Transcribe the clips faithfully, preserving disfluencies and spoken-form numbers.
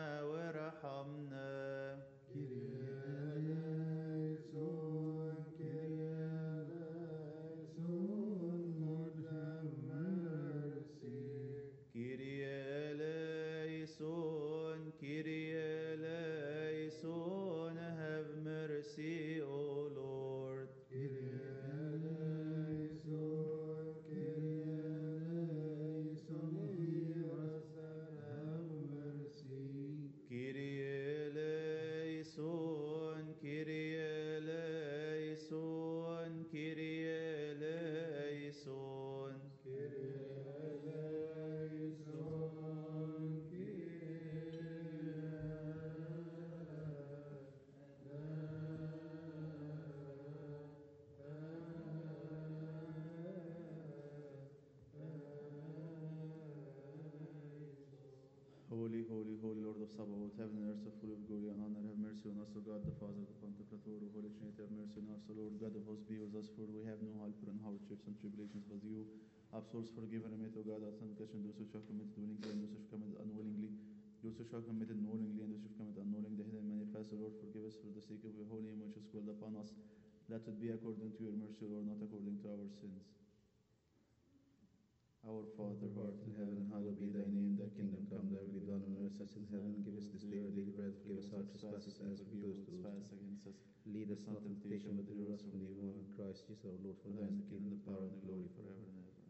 وارحمنا. Kyrie eleison, have mercy, O Lord. Kyrie eleison, Kyrie eleison, hear us and have mercy. Kyrie eleison, Kyrie eleison, Kyrie eleison. Kyrie eleison, Holy, holy, holy Lord of Sabaoth, heaven and earth are full of glory and honor. Have mercy on us, O God, the Father, the Pantocrator, the Holy Trinity. Have mercy on us, O Lord God of hosts, be with us, for we have no helper in hardships and tribulations but you. Absolve, forgive, and remit, O God, our transgression, those which are committed willingly and those which are committed unwillingly, those which are committed knowingly and those which are committed unknowingly, the hidden and manifest. O Lord, forgive us for the sake of your holy name which is called upon us. Let it be according to your mercy, O Lord, not according to our sins. Our Father, who art in heaven, hallowed be thy name. Thy kingdom come, thy will be done on earth as in heaven. Give us this day our daily bread. Forgive us our trespasses as we forgive those who trespass against us. Lead us not into temptation, but deliver us from the evil one. Christ Jesus our Lord, for thine is the kingdom, the power, and the glory forever and ever.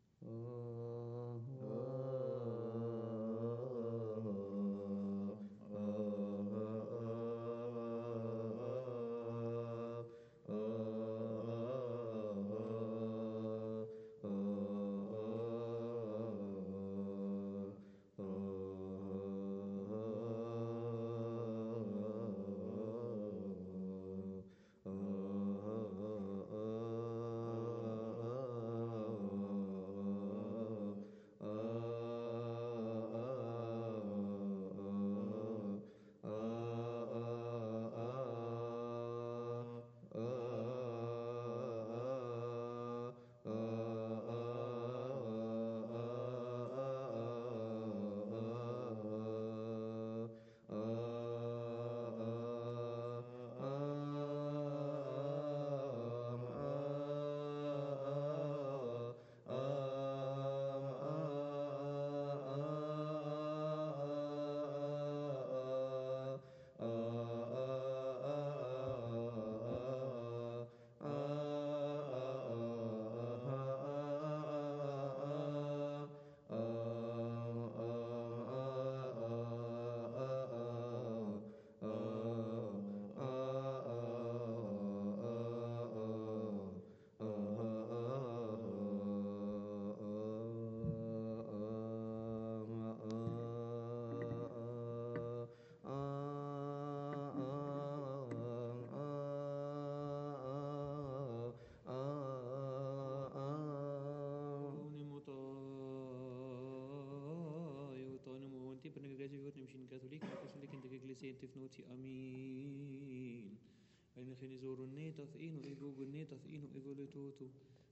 Amin. En genizorunnet af eno egogunnet af eno egoletoto.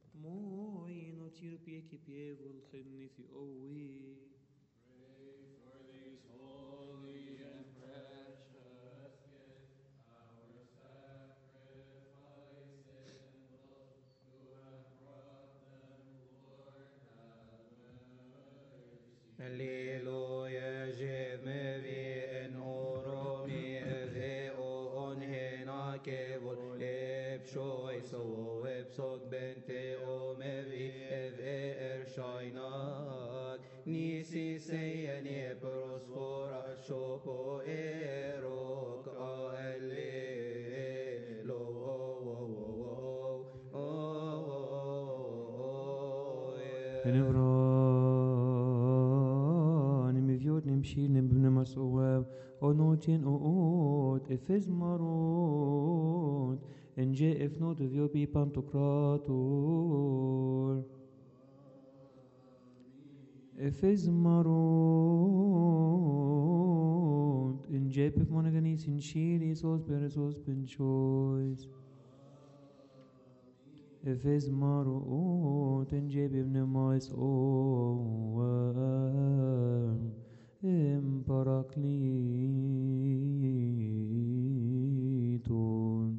Moi no tirpie ki pievol genithi owi. Pray for these holy and precious gifts, our sacrifices, and those who have brought them, Lord, have mercy. Alleluia, jeve vi en oromi eve o onhena kevol epshoi so epsog bente o mevi eve ershainak nisi seyeni prosfora shopo erok allelo Enevran mivyot nimshil nibne masowev onotin oot efez marot enje efnot evyopi pantokrator efez marot enje pef monaganis in shiris os peresos penchois Efes marot enje bibne mais o Em parakleton.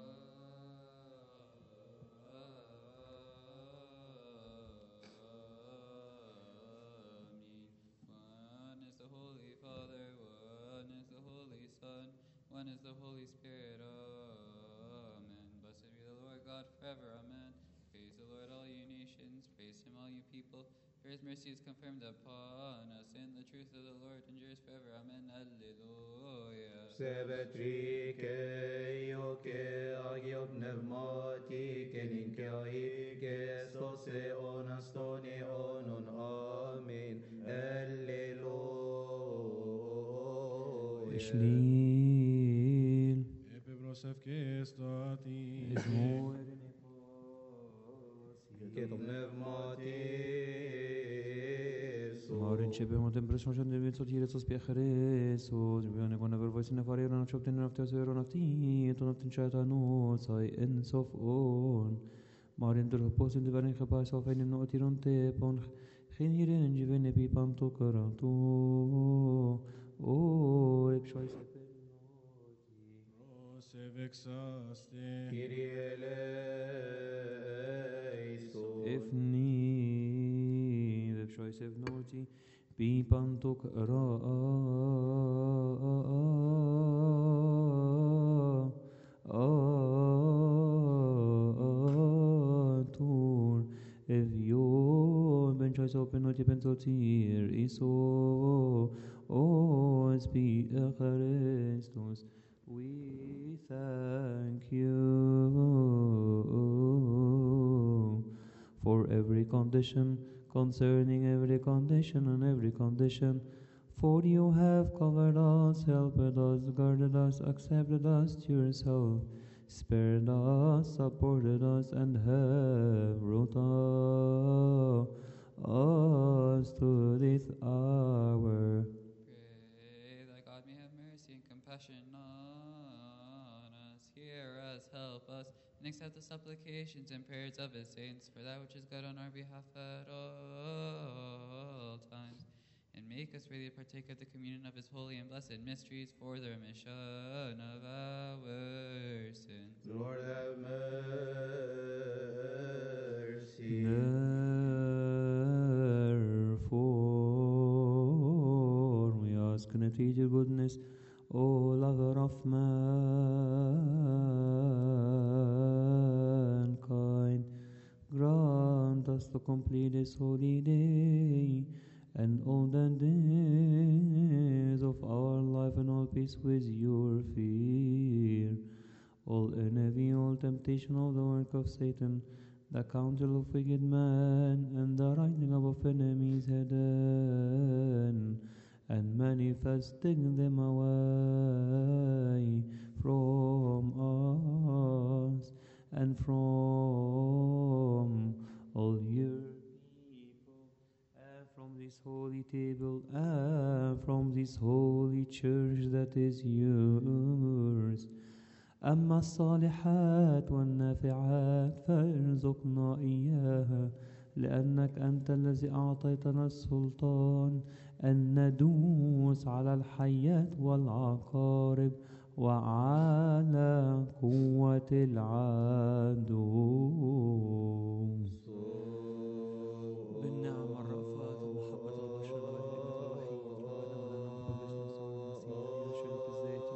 One is the Holy Father, one is the Holy Son, one is the Holy Spirit. Amen. Blessed be the Lord God forever. Amen. Praise the Lord, all you nations. Praise him, all you people. For his mercy is confirmed upon us, and the truth of the Lord endures forever. Amen. Alleluia. Sebetrike ioke agio pneumatike linke aike stose onastone onon amen. Alleluia. Ishlil. Επευρωσευκέ στάτη. Ismoer Και το πνεύμα της Marin ce bemo tempress schon den so tire so spiachere so wir ne konn aber voice ne fare non chop den after zero nafti to naftin chata no sai en sof on Marin der hopos in der gepa so fein no tiron te pon geniren en jevene pi panto karanto o ep shoy Προσευεξάστε. Kyrie eleison. Efni ep shoy sev noti pi panto kara atur evio ben choice open noti pensotir iso os pi Christus we thank you for every condition concerning every condition and every condition. For you have covered us, helped us, guarded us, accepted us to yourself, spared us, supported us, and have brought us to this hour. Pray that God may have mercy and compassion on us. Hear us, help us, and accept the supplications and prayers of his saints for that which is good on our behalf at all times. And make us really partake of the communion of his holy and blessed mysteries for the remission of our sins. Lord have mercy. Therefore, we ask in your goodness, O lover of mankind, grant us to complete this holy day and all the days of our life and all peace with your fear. All envy, all temptation, all the work of Satan, the counsel of wicked men, and the rising up of enemies hidden, and manifesting them away from us and from all your people, and from this holy table, and from this holy church that is yours. أما الصالحات والنافعات فارزقنا إياها لأنك أنت الذي أعطيتنا السلطان أن ندوس على الحيات والعقارب وعلى قوة العدو. بالنعمة الرأفات ومحبة البشر والهبة الوحيد ربنا ولنا محبة المسيح الذاتي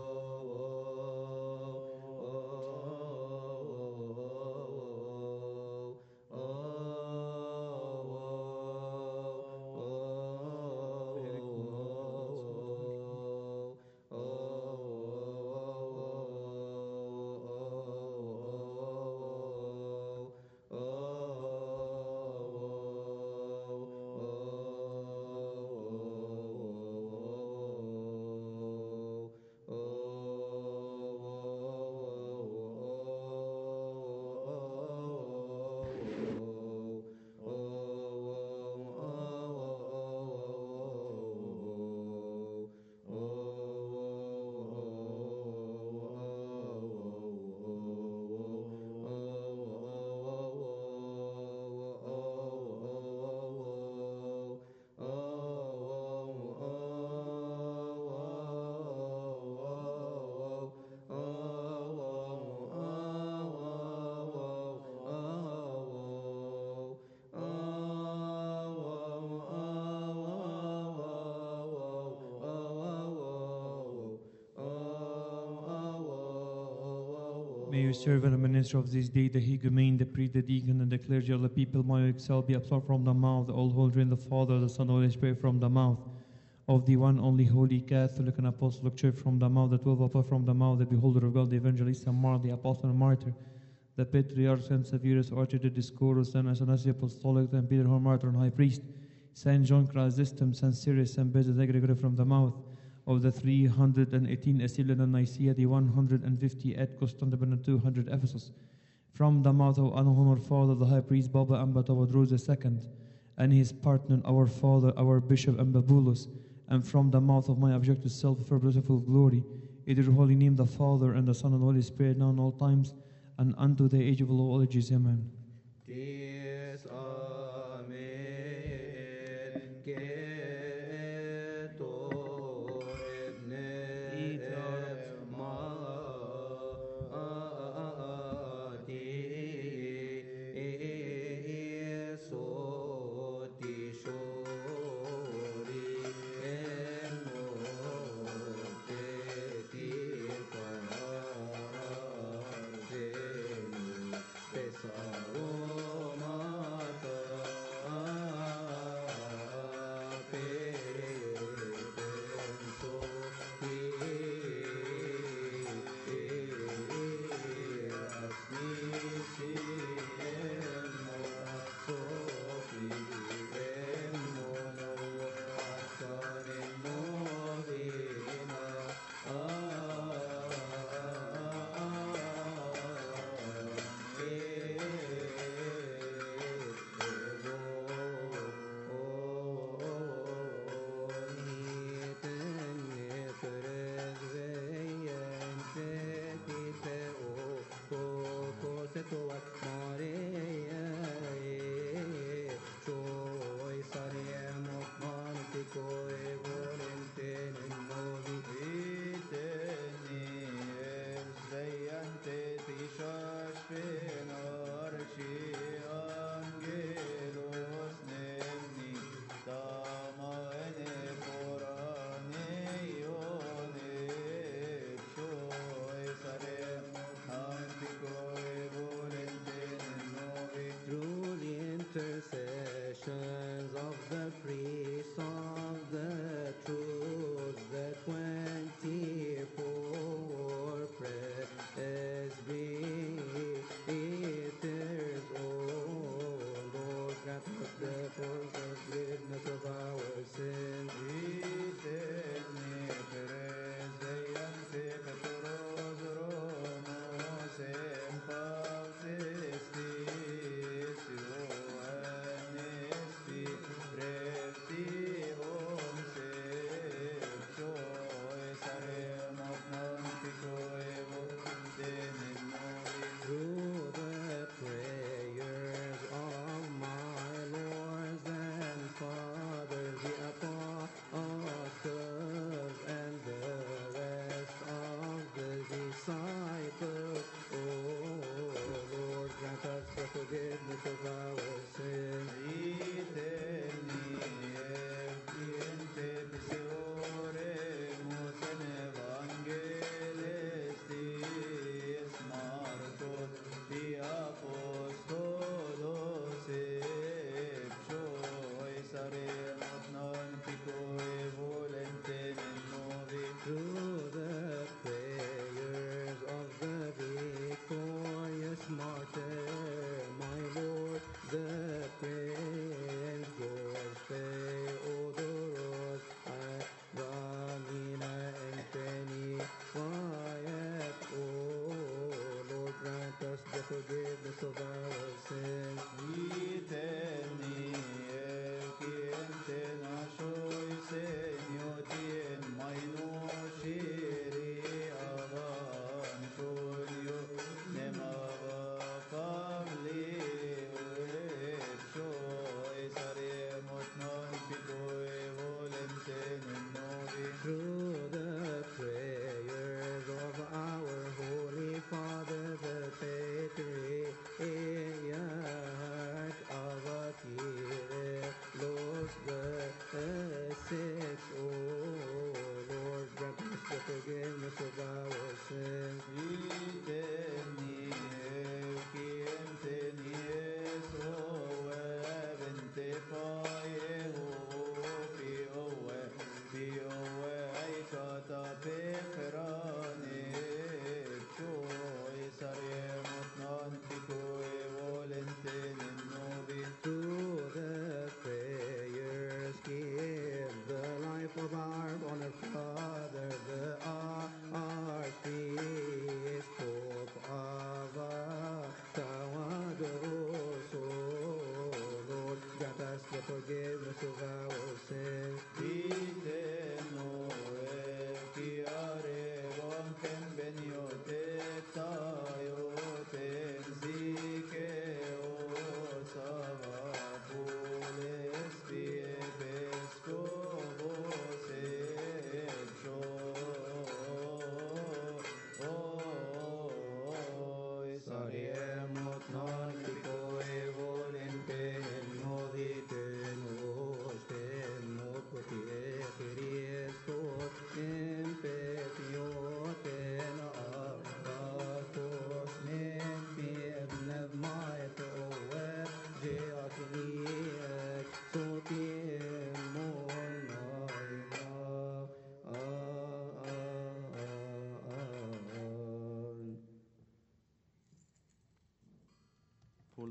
May your servant and minister of this day, the higumen, the priest, the deacon, and the clergy of the people, my excel, be absorbed from the mouth, all holy in the Father, the Son, and the Holy Spirit, from the mouth of the one only holy Catholic and Apostolic Church, from the mouth, the twelve apostles, from the mouth, the beholder of God, the evangelist, and martyr, the apostle and martyr, the patriarchs, and Severus, Archie, Discorus, and Athanasius, apostolic, and Peter, martyr, and high priest, Saint John Chrysostom, Saint Cyrus, Saint Basil, the Gregory, from the mouth of the three hundred eighteen Assyrian and Nicaea, the one hundred fifty at Constantinople, and two hundred Ephesus, from the mouth of our honored father, the high priest Baba Ambatavadros the second, and his partner, our father, our bishop Ambabulus, and from the mouth of my objective self, for blissful glory, it is your holy name, the Father, and the Son, and the Holy Spirit, now and all times, and unto the age of all ages. Amen. Dies Amen. Geto ebne maati esoti shori enote tirpazenu pesaromata penso through the intercessions of the priests of the truth, the twenty-four presbyters, O Lord, grant us the forgiveness of our sins. Through the prayers of my lords and fathers, the apostles, and the rest of the disciples, O Lord, grant us the forgiveness of our sins. Through the prayers of the victorious martyr, my Lord, the Prince George Theodoros, Ramina, and Penny Wyatt, O Lord, grant us the forgiveness of our sins. Through the prayers of our Holy Father, the Patriarch of Kyrillos the Sixth, O Lord, grant us the forgiveness of our sins.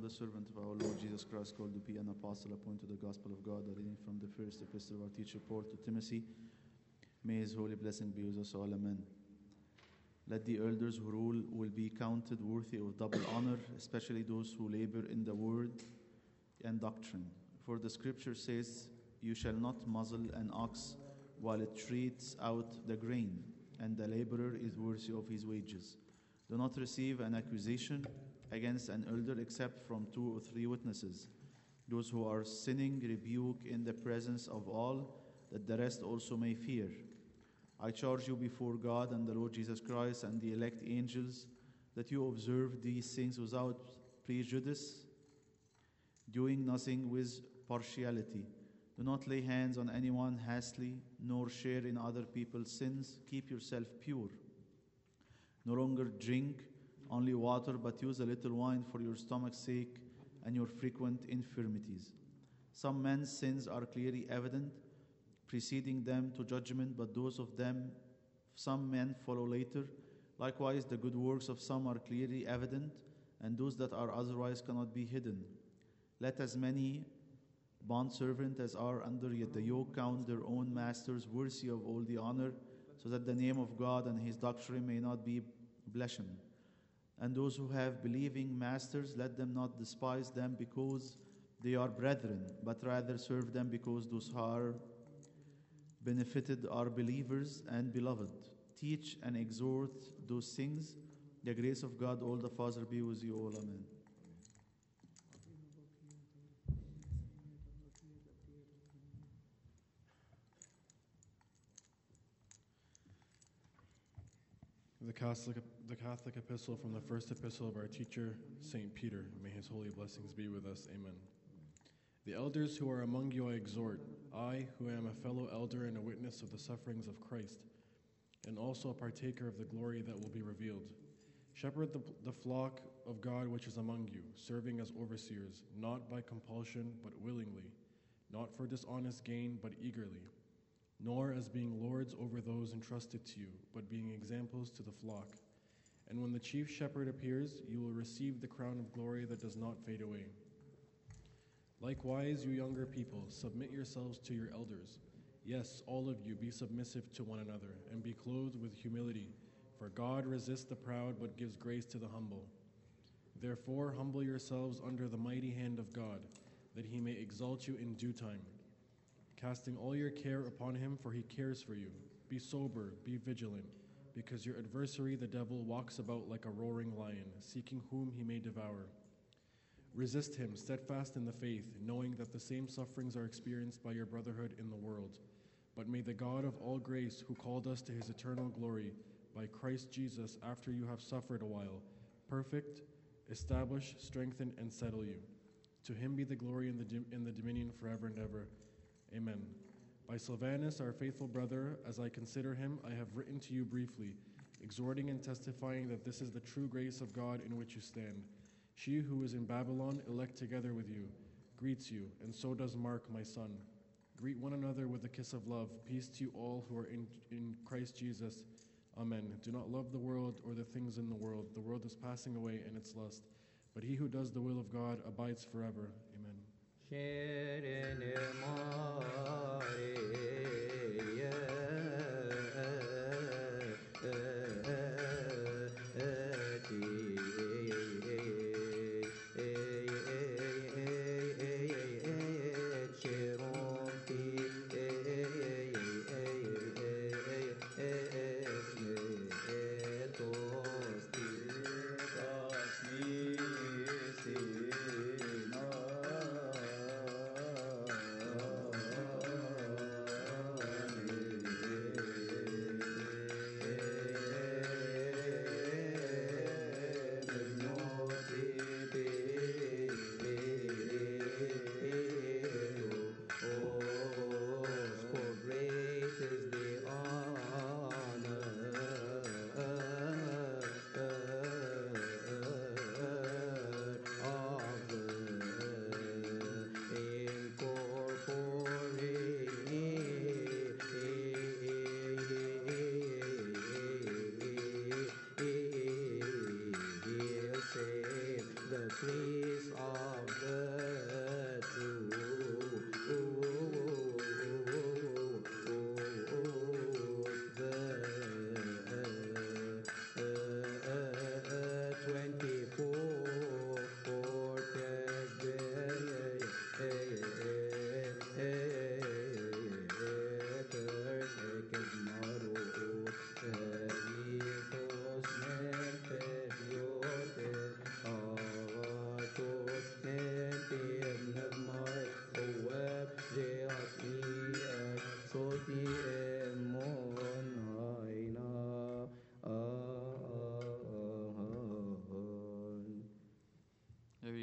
Paul, the servant of our Lord Jesus Christ, called to be an apostle, appointed to the gospel of God, reading from the first epistle of our teacher Paul to Timothy. May his holy blessing be with us all. Amen. Let the elders who rule will be counted worthy of double honor, especially those who labor in the word and doctrine. For the scripture says, "You shall not muzzle an ox while it treads out the grain, and the laborer is worthy of his wages. Do not receive an accusation against an elder except from two or three witnesses. Those who are sinning rebuke in the presence of all, that the rest also may fear. I charge you before God and the Lord Jesus Christ and the elect angels that you observe these things without prejudice, doing nothing with partiality. Do not lay hands on anyone hastily, nor share in other people's sins. Keep yourself pure. No longer drink only water, but use a little wine for your stomach's sake and your frequent infirmities. Some men's sins are clearly evident, preceding them to judgment, but those of them some men follow later. Likewise, the good works of some are clearly evident, and those that are otherwise cannot be hidden. Let as many bondservants as are under the yoke count their own masters worthy of all the honor, so that the name of God and his doctrine may not be blasphemed. And those who have believing masters, let them not despise them because they are brethren, but rather serve them because those who are benefited are believers and beloved. Teach and exhort those things. The grace of God, all the Father, be with you all. Amen. The Catholic, the Catholic epistle from the first epistle of our teacher, Saint Peter. May his holy blessings be with us. Amen. The elders who are among you I exhort, I, who am a fellow elder and a witness of the sufferings of Christ, and also a partaker of the glory that will be revealed. Shepherd the, the flock of God which is among you, serving as overseers, not by compulsion, but willingly, not for dishonest gain, but eagerly, nor as being lords over those entrusted to you, but being examples to the flock. And when the chief shepherd appears, you will receive the crown of glory that does not fade away. Likewise, you younger people, submit yourselves to your elders. Yes, all of you, be submissive to one another, and be clothed with humility, for God resists the proud, but gives grace to the humble. Therefore, humble yourselves under the mighty hand of God, that he may exalt you in due time, casting all your care upon him, for he cares for you. Be sober, be vigilant, because your adversary, the devil, walks about like a roaring lion, seeking whom he may devour. Resist him, steadfast in the faith, knowing that the same sufferings are experienced by your brotherhood in the world. But may the God of all grace, who called us to his eternal glory by Christ Jesus, after you have suffered a while, perfect, establish, strengthen, and settle you. To him be the glory and the, dim- and the dominion forever and ever. Amen. By Silvanus, our faithful brother, as I consider him, I have written to you briefly, exhorting and testifying that this is the true grace of God in which you stand. She who is in Babylon, elect together with you, greets you, and so does Mark, my son. Greet one another with a kiss of love. Peace to you all who are in, in Christ Jesus. Amen. Do not love the world or the things in the world. The world is passing away in its lust, but he who does the will of God abides forever. Amen. Şerine Mariye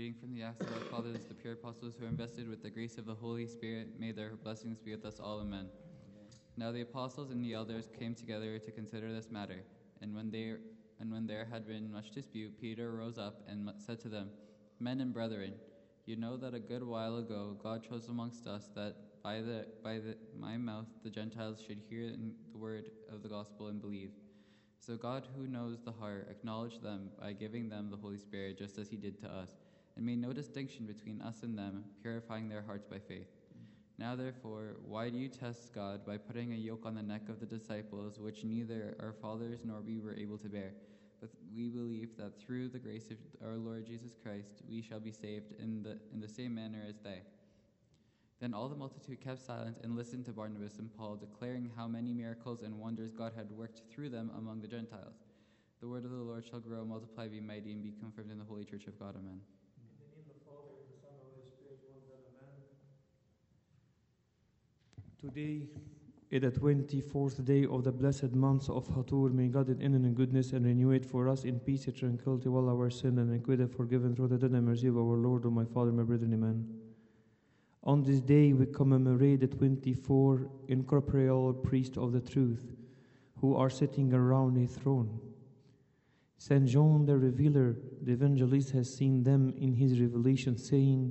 reading from the Acts of our Fathers, the pure apostles who are invested with the grace of the Holy Spirit. May their blessings be with us all. Amen. Now the apostles and the elders came together to consider this matter. And when they and when there had been much dispute, Peter rose up and said to them, Men and brethren, you know that a good while ago God chose amongst us that by the by the, my mouth the Gentiles should hear the word of the gospel and believe. So God, who knows the heart, acknowledged them by giving them the Holy Spirit, just as he did to us, and made no distinction between us and them, purifying their hearts by faith. Now therefore, why do you test God by putting a yoke on the neck of the disciples, which neither our fathers nor we were able to bear? But we believe that through the grace of our Lord Jesus Christ, we shall be saved in the in the same manner as they. Then all the multitude kept silent and listened to Barnabas and Paul, declaring how many miracles and wonders God had worked through them among the Gentiles. The word of the Lord shall grow, multiply, be mighty, and be confirmed in the holy church of God. Amen. In the name of the Father, and the Son, and the Holy Spirit, one God, amen. Today is the twenty-fourth day of the blessed month of Hatur. May God in infinite goodness and renew it for us in peace and tranquility, while our sin and iniquity are forgiven through the tender mercy of our Lord, O my Father, my brethren, amen. On this day we commemorate the twenty-four incorporeal priests of the truth, who are sitting around a throne. Saint John the Revealer, the evangelist, has seen them in his revelation, saying,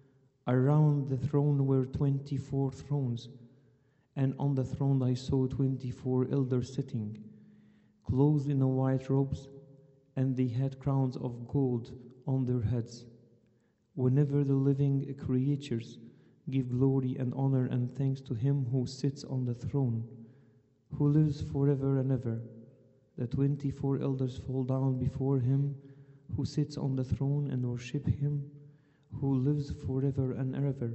Around the throne were twenty-four thrones, and on the throne I saw twenty-four elders sitting, clothed in white robes, and they had crowns of gold on their heads. Whenever the living creatures give glory and honor and thanks to him who sits on the throne, who lives forever and ever, the twenty-four elders fall down before him who sits on the throne and worship him who lives forever and ever,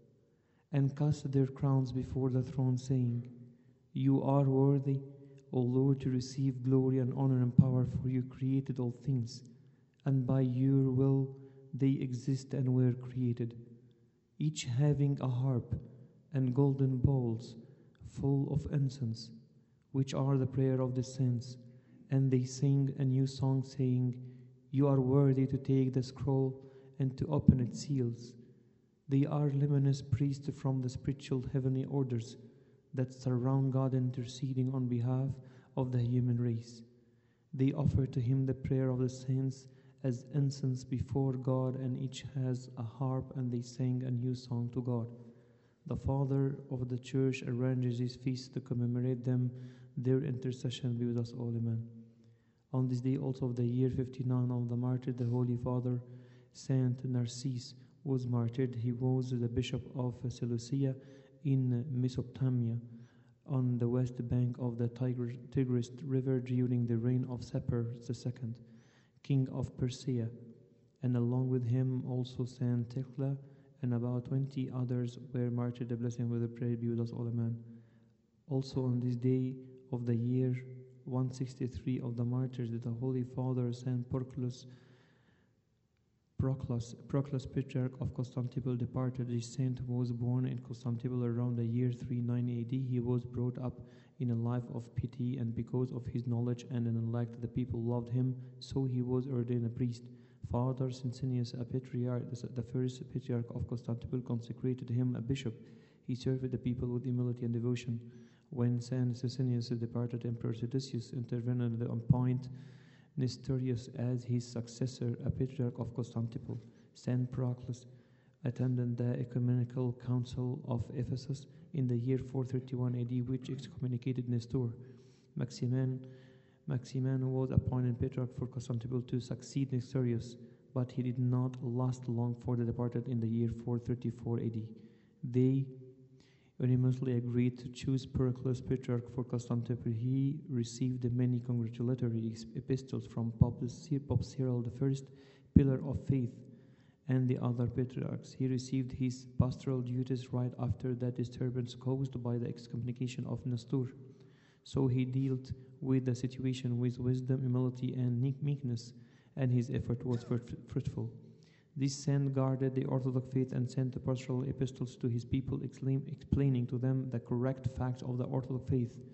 and cast their crowns before the throne, saying, You are worthy, O Lord, to receive glory and honor and power, for you created all things, and by your will they exist and were created, each having a harp and golden bowls full of incense, which are the prayer of the saints. And they sing a new song, saying, You are worthy to take the scroll and to open its seals. They are luminous priests from the spiritual heavenly orders that surround God, interceding on behalf of the human race. They offer to him the prayer of the saints as incense before God, and each has a harp, and they sing a new song to God. The Father of the Church arranges these feasts to commemorate them. Their intercession be with us all. Amen. On this day also of the year fifty-nine of the martyr, the Holy Father, Saint Narcisse, was martyred. He was the Bishop of Seleucia in Mesopotamia, on the west bank of the Tigris, Tigris River during the reign of Sapor the Second, king of Persia, and along with him also Saint Thecla, and about twenty others were martyred. The blessing of the prayer be with us all. Amen. Also on this day of the year one sixty-three of the martyrs, the Holy Father Saint Proclus, Proclus, Proclus, Patriarch of Constantinople, departed. This saint was born in Constantinople around the year three ninety A D. He was brought up in a life of pity, and because of his knowledge and intellect, the people loved him, so he was ordained a priest. Father Sincinius, a patriarch, the first patriarch of Constantinople, consecrated him a bishop. He served the people with humility and devotion. When Saint Sincinius departed, Emperor Theodosius intervened and appointed Nestorius as his successor, a patriarch of Constantinople. Saint Proclus attended the Ecumenical Council of Ephesus in the year four thirty-one A D, which excommunicated Nestor. Maximin, Maximin was appointed patriarch for Constantinople to succeed Nestorius, but he did not last long, for the departed in the year four thirty-four A D. They unanimously agreed to choose Proclus patriarch for Constantinople. He received many congratulatory epistles from Pope Cyril the First, pillar of faith, and the other patriarchs. He received his pastoral duties right after the disturbance caused by the excommunication of Nestor. So he dealt with the situation with wisdom, humility, and meekness, and his effort was fruitful. This saint guarded the Orthodox faith and sent pastoral epistles to his people, explaining to them the correct facts of the Orthodox faith.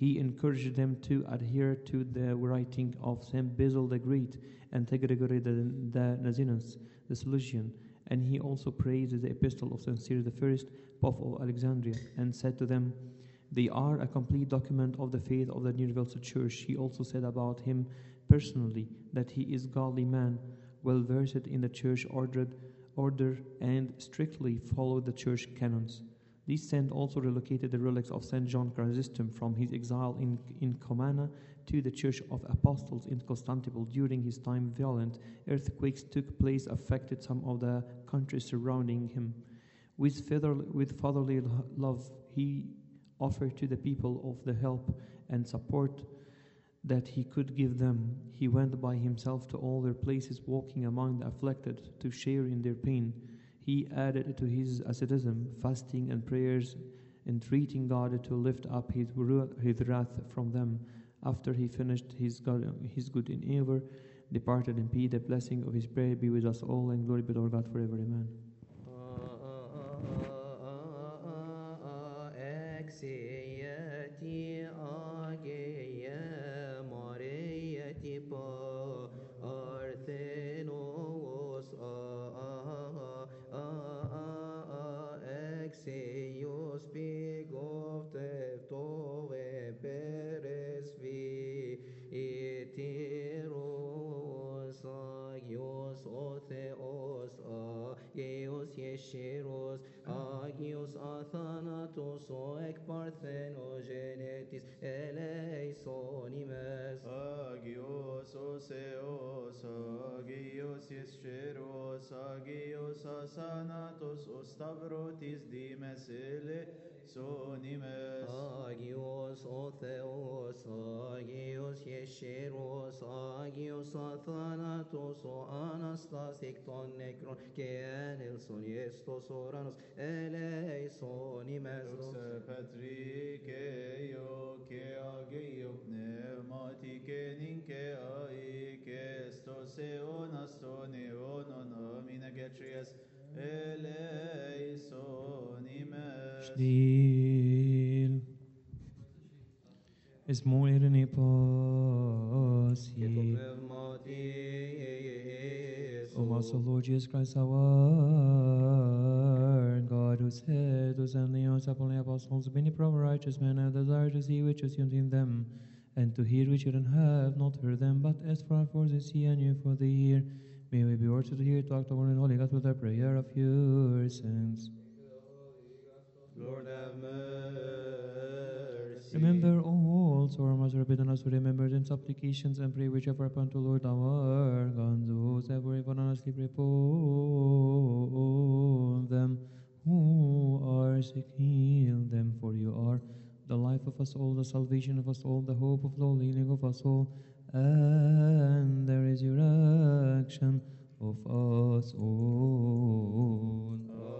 He encouraged them to adhere to the writing of Saint Basil the Great and Saint Gregory the, the Nazianzus, the Solution. And he also praised the epistle of Saint Cyril the First, Pope of Alexandria, and said to them, they are a complete document of the faith of the Universal Church. He also said about him personally that he is godly man, well versed in the church ordered, order and strictly followed the church canons. This saint also relocated the relics of Saint John Chrysostom from his exile in, in Comana to the Church of Apostles in Constantinople. During his time, violent earthquakes took place, affected some of the countries surrounding him. With, father, with fatherly love, he offered to the people of the help and support that he could give them. He went by himself to all their places, walking among the afflicted to share in their pain. He added to his asceticism, fasting and prayers, entreating God to lift up his, his wrath from them. After he finished his, God, his good endeavor, departed in peace. The blessing of his prayer be with us all, and glory be to our God forever. Amen. Exeati ageia Mariati pa Arthenos a a a Exeios bigov teftove peres vi iteros agios otheos agios yesheros agios athanatos o ek parthenogenetis eleisonimes Agios oseos, agios yesheros, agios asanatos, ostavrotis dimes eleisonimes Agios otheos, agios yesheros, agios athanatos o anastasik ton nekron ke anelson yestos oranos eleisonimes Patrike yo ke ageo pneumatike ninke ai ke stoseo nastone onon amina getrias eleisonimes Stil. Es morir in pasi. O most of Lord Jesus Christ, our God, who said to send the apostles, apostles, many proper righteous men have desire to see which is in them, and to hear which you don't have not heard them, but as far for the see and you for the hear. May we be ordered to hear, to act over in holy God with the prayer of your sins. Lord have mercy. Remember also our Master bidden us to remember them supplications and pray whichever upon to Lord our God, those ever even honestly repose them who are sick, heal them, for you are the life of us all, the salvation of us all, the hope of all, the healing of us all, and the resurrection of us all.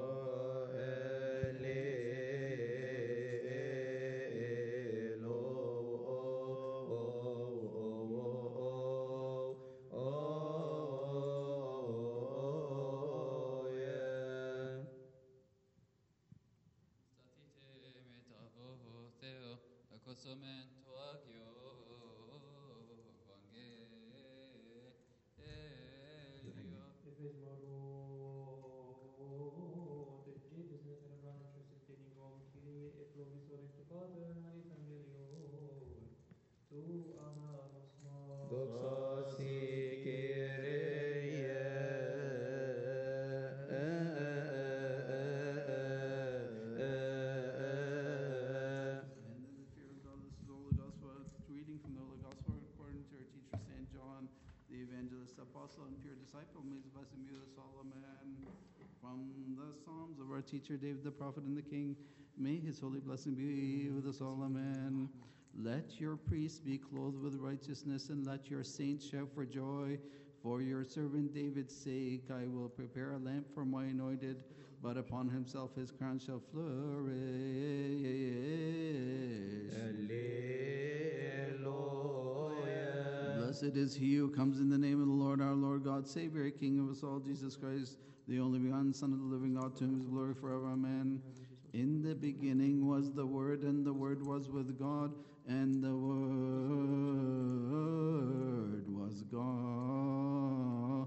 Teacher David the prophet and the king, may his holy blessing be with us all. Amen. Let your priests be clothed with righteousness, and let your saints shout for joy. For your servant David's sake, I will prepare a lamp for my anointed, but upon himself his crown shall flourish. Alleluia. Blessed is he who comes in the name of the Lord, our Lord God, Savior, King of us all, Jesus Christ, the only begotten Son of the living God, to whom is glory forever. Amen. In the beginning was the Word, and the Word was with God, and the Word was God.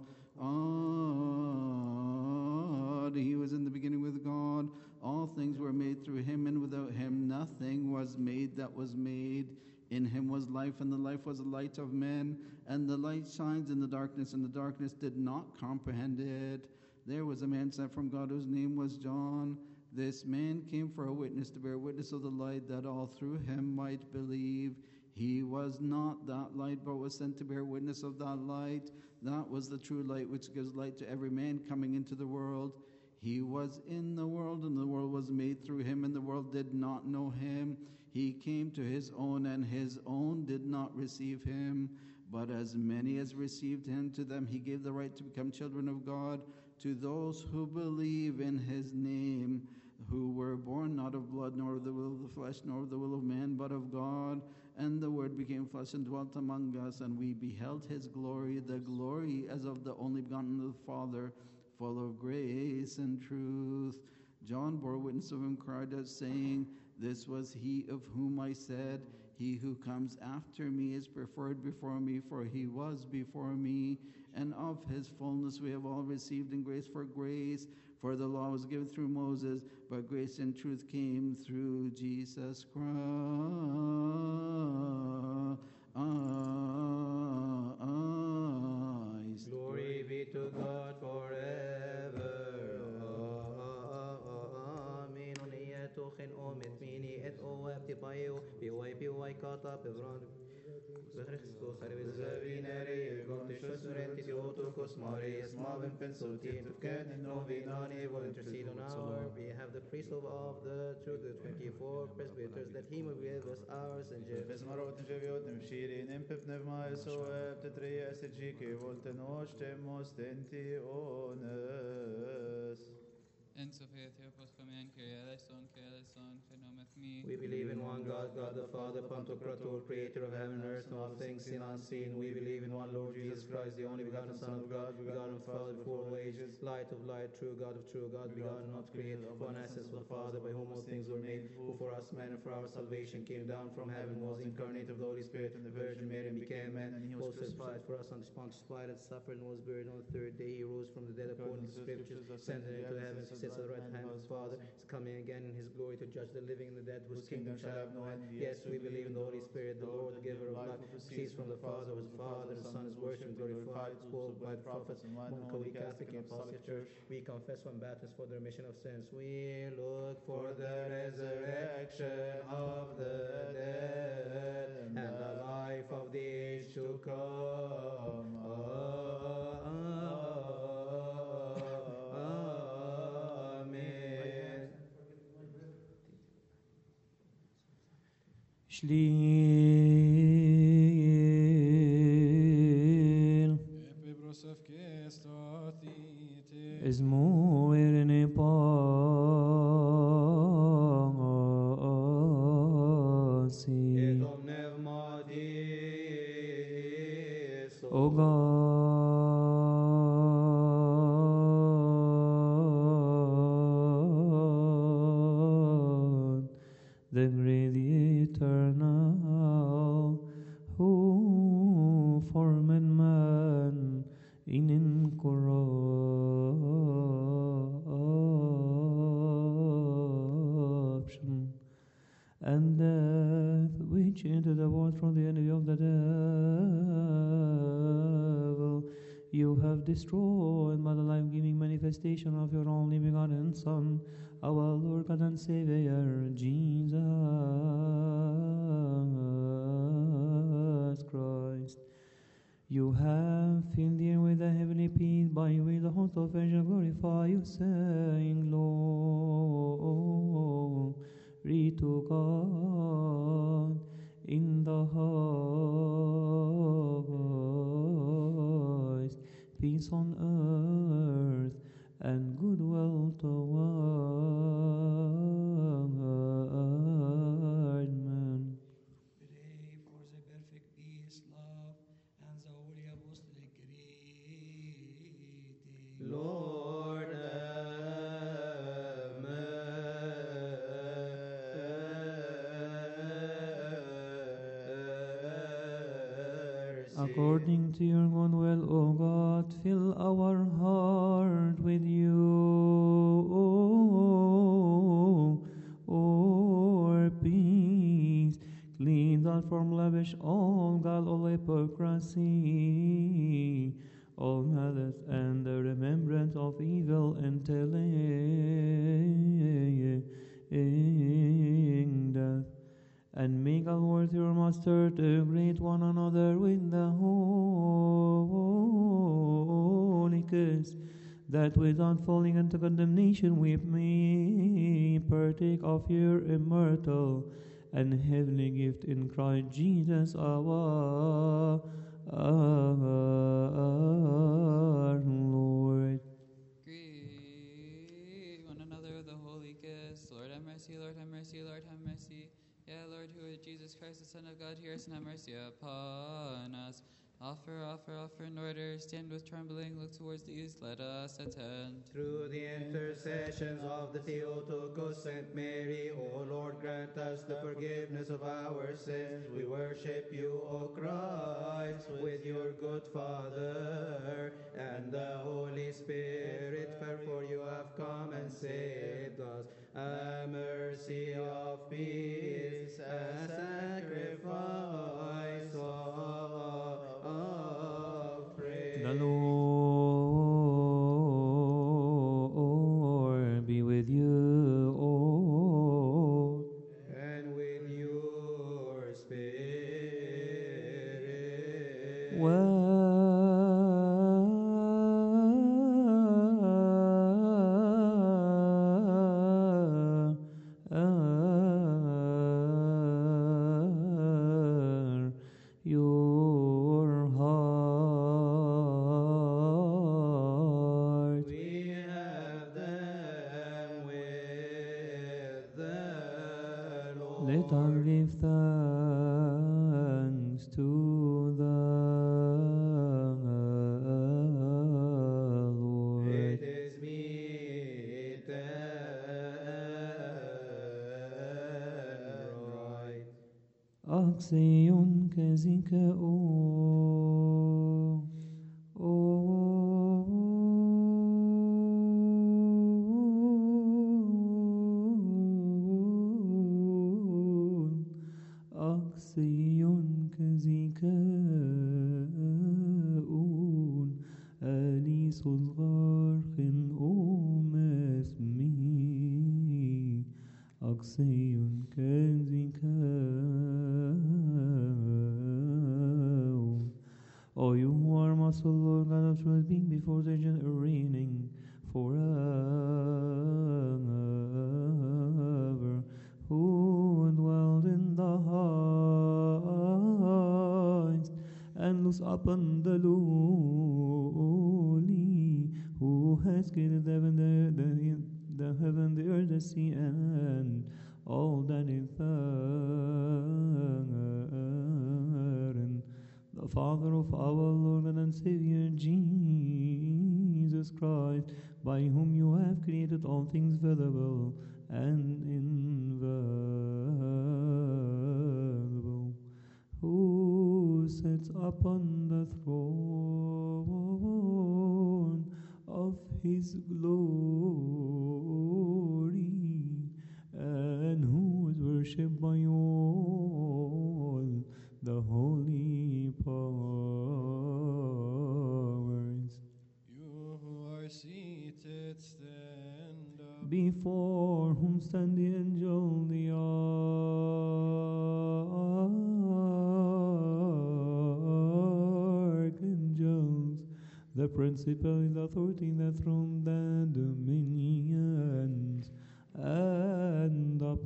He was in the beginning with God. All things were made through him, and without him nothing was made that was made. In him was life, and the life was the light of men. And the light shines in the darkness, and the darkness did not comprehend it. There was a man sent from God whose name was John. This man came for a witness, to bear witness of the light, that all through him might believe. He was not that light, but was sent to bear witness of that light. That was the true light, which gives light to every man coming into the world. He was in the world, and the world was made through him, and the world did not know him. He came to his own, and his own did not receive him. But as many as received him, to them he gave the right to become children of God, to those who believe in his name, who were born not of blood, nor of the will of the flesh, nor of the will of man, but of God. And the Word became flesh and dwelt among us, and we beheld his glory, the glory as of the only begotten of the Father, full of grace and truth. John bore witness of him, cried out, saying, This was he of whom I said, He who comes after me is preferred before me, for he was before me. And of his fullness we have all received in grace for grace. For the law was given through Moses, but grace and truth came through Jesus Christ. Glory be to God forever. Amen. Oniyatochen omet mini et oep tipayo biwai biwai kata bevran. Christus Servinere, Gomnishus Rentis Oturcus Marius, Marvin Pensultin, to Ken and Novinani will intercede on our. We have the priest of the truth, the twenty-four presbyters, that he may give us ours and Jeff. Bezmarot nġevjot nimxiri, nimpip nevma jesueb, titrija siġiki, voltenox temmos tenti ones. In Sophia Theopos Command, Kyrie eleison, Kyrie eleison, Phenometh me. We believe in one God, God the Father, Pantocrator, creator of heaven and earth, and all things seen and unseen. We believe in one Lord Jesus Christ, the only begotten Son of God, begotten of the Father before all ages, light of light, true God of true God, begotten, not created, of one essence of the Father, by whom all things were made, who for us men and for our salvation came down from heaven, was incarnate of the Holy Spirit and the Virgin Mary, and became man, and he was crucified for us under Pontius Pilate, suffered and was buried. On the third day he rose from the dead according to the Scriptures, ascended into heaven, he sits at the right hand of his Father, is coming again in his glory to judge the living and the dead, whose kingdom shall have no end. Yes, we believe in the Holy Spirit, the Lord, the giver of life, who proceeds from the Father, who is the Father, the Son is worshipped and glorified, spoke by the prophets, one Holy Catholic and Apostolic Church. We confess one baptism for the remission of sins. We look for the resurrection of the dead and the life of the age to come. Shliel Esmoer ne pasi O God, the great, the eternal, who formed man in incorruption, and death which entered the world from the enemy of the devil, you have destroyed by the life-giving manifestation of your only begotten Son, our Lord God and Savior, Jesus Christ. You have filled the air with the heavenly peace, by which the host of angels glorify you, saying, Glory to God in the highest, peace on earth, and goodwill toward men. Pray for the perfect peace, love, and the holy apostolic greeting. Lord, have According to your own will, O God, fill our heart with you, or peace. Clean that from lavish all guile, all hypocrisy, all malice, and the remembrance of evil intelling death. And make all worth your master to greet one another with the holy kiss, that without falling into condemnation we may partake of your immortal and heavenly gift in Christ Jesus our, our Lord. Greet one another with a holy kiss. Lord have mercy, Lord have mercy, Lord have mercy. Yeah, Lord, who is Jesus Christ, the Son of God, hear us and have mercy upon us. Offer, offer, offer in order. Stand with trembling, look towards the east, let us attend. Through the intercessions of the Theotokos, Saint Mary, O Lord, grant us the forgiveness of our sins. We worship you, O Christ, with your good Father and the Holy Spirit, for you have come and saved us. A mercy of peace, a sacrifice of, of praise. The Lord be with you, all. And with your spirit. Where your heart. We have them with the Lord. Let us give thanks to the Lord. It is meet and right. Axion kezike o Axion kezike un Alisus garchen om esmi Axion kezike O you who are merciful, Lord God of truth, being before the gen- reigning forever, who dwelled in the heights and looks upon the lowly, who has created the heaven, the, the, the heaven, the earth, the sea, and all that is therein. The Father of our Lord and Savior Jesus Christ, by whom you have created all things visible and invisible, who sits upon the throne of his glory, and who is worshipped by all the holy powers. You who are seated, stand up. Before whom stand the angel, the archangels, the principality, the authority, the throne, the dominions, and the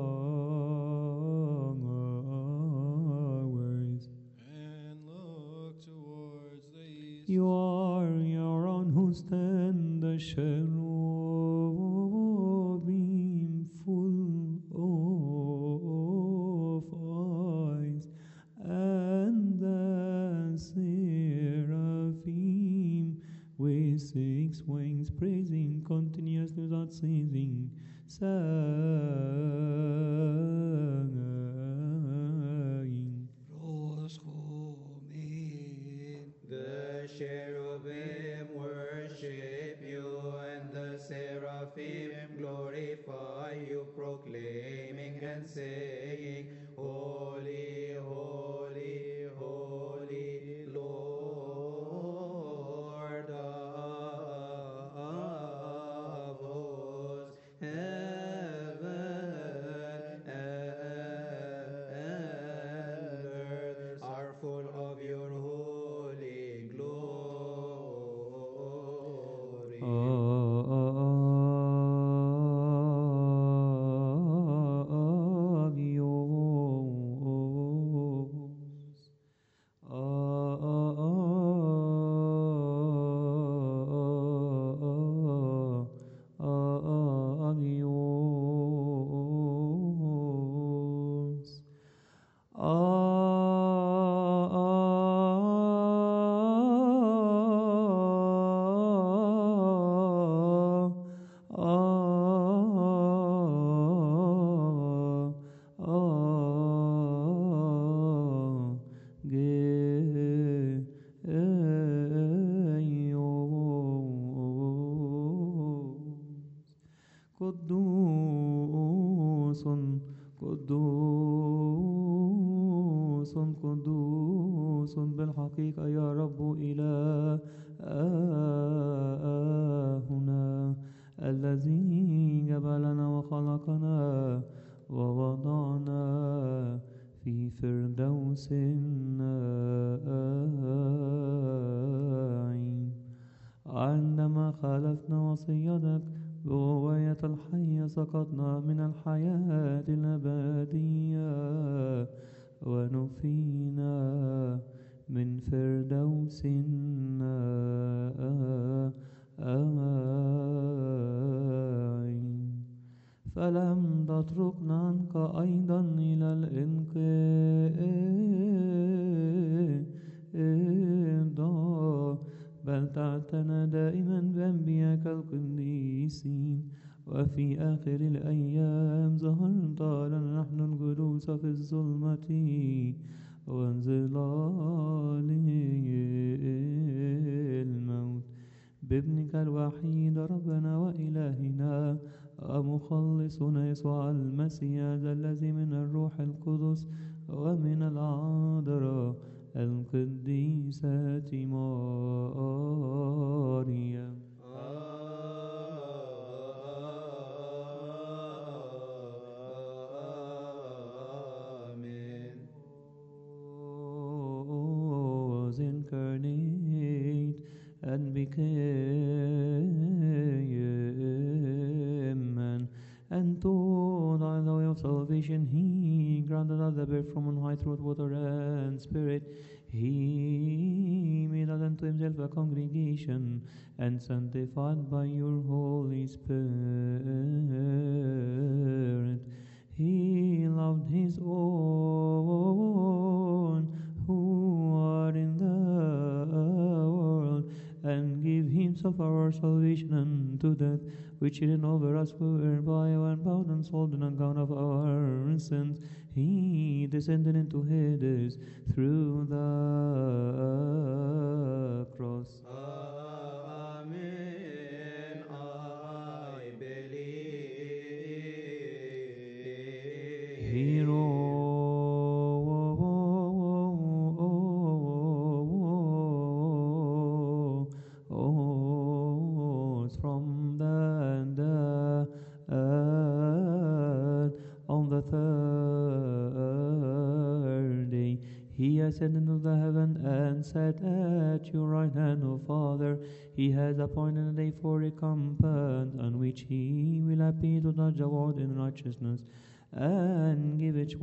powers. And look towards the east. You are your own who stand the cherubim full of eyes, and the seraphim with six wings, praising continuously without ceasing, saying, Proschomi cherubim worship you, and the seraphim glorify you, proclaiming and saying, Holy, holy, holy, Lord of hosts. Heaven and earth are full of your holy glory. قدوس قدوس قدوس بالحقيقة يا رب إلهنا الذي جبلنا وخلقنا ووضعنا في فردوس النعيم. عندما خالفنا وصيتك بغواية الحية سقطنا من الحياة الأبدية ونفينا من فردوس النعيم. فلم تتركنا عنك أيضا إلى الانقضاء، بل تعتنى دائما بأنبياءك القديسين، وفي آخر الأيام ظهرت لنا نحن الجلوس في الظلمة وانزلال الموت بابنك الوحيد ربنا وإلهنا ومخلصنا يسوع المسيح الذي من الروح القدس ومن العذراء القديسة مريم. Amen. Was incarnate and became man, and told us the way of salvation. He granted us the birth from on high through water and spirit. He made us unto himself a congregation, and sanctified by your Holy Spirit. He loved his own who are in the world, and gave himself our salvation unto death, which hidden over us whereby and bound and sold on account of our sins. He descended into Hades through the cross. Amen. I believe. He rose from the dead on the third day. He ascended into the heaven and sat at your right hand, O Father. He has appointed a day for recompense, on which he will appear to judge the world in righteousness, and give each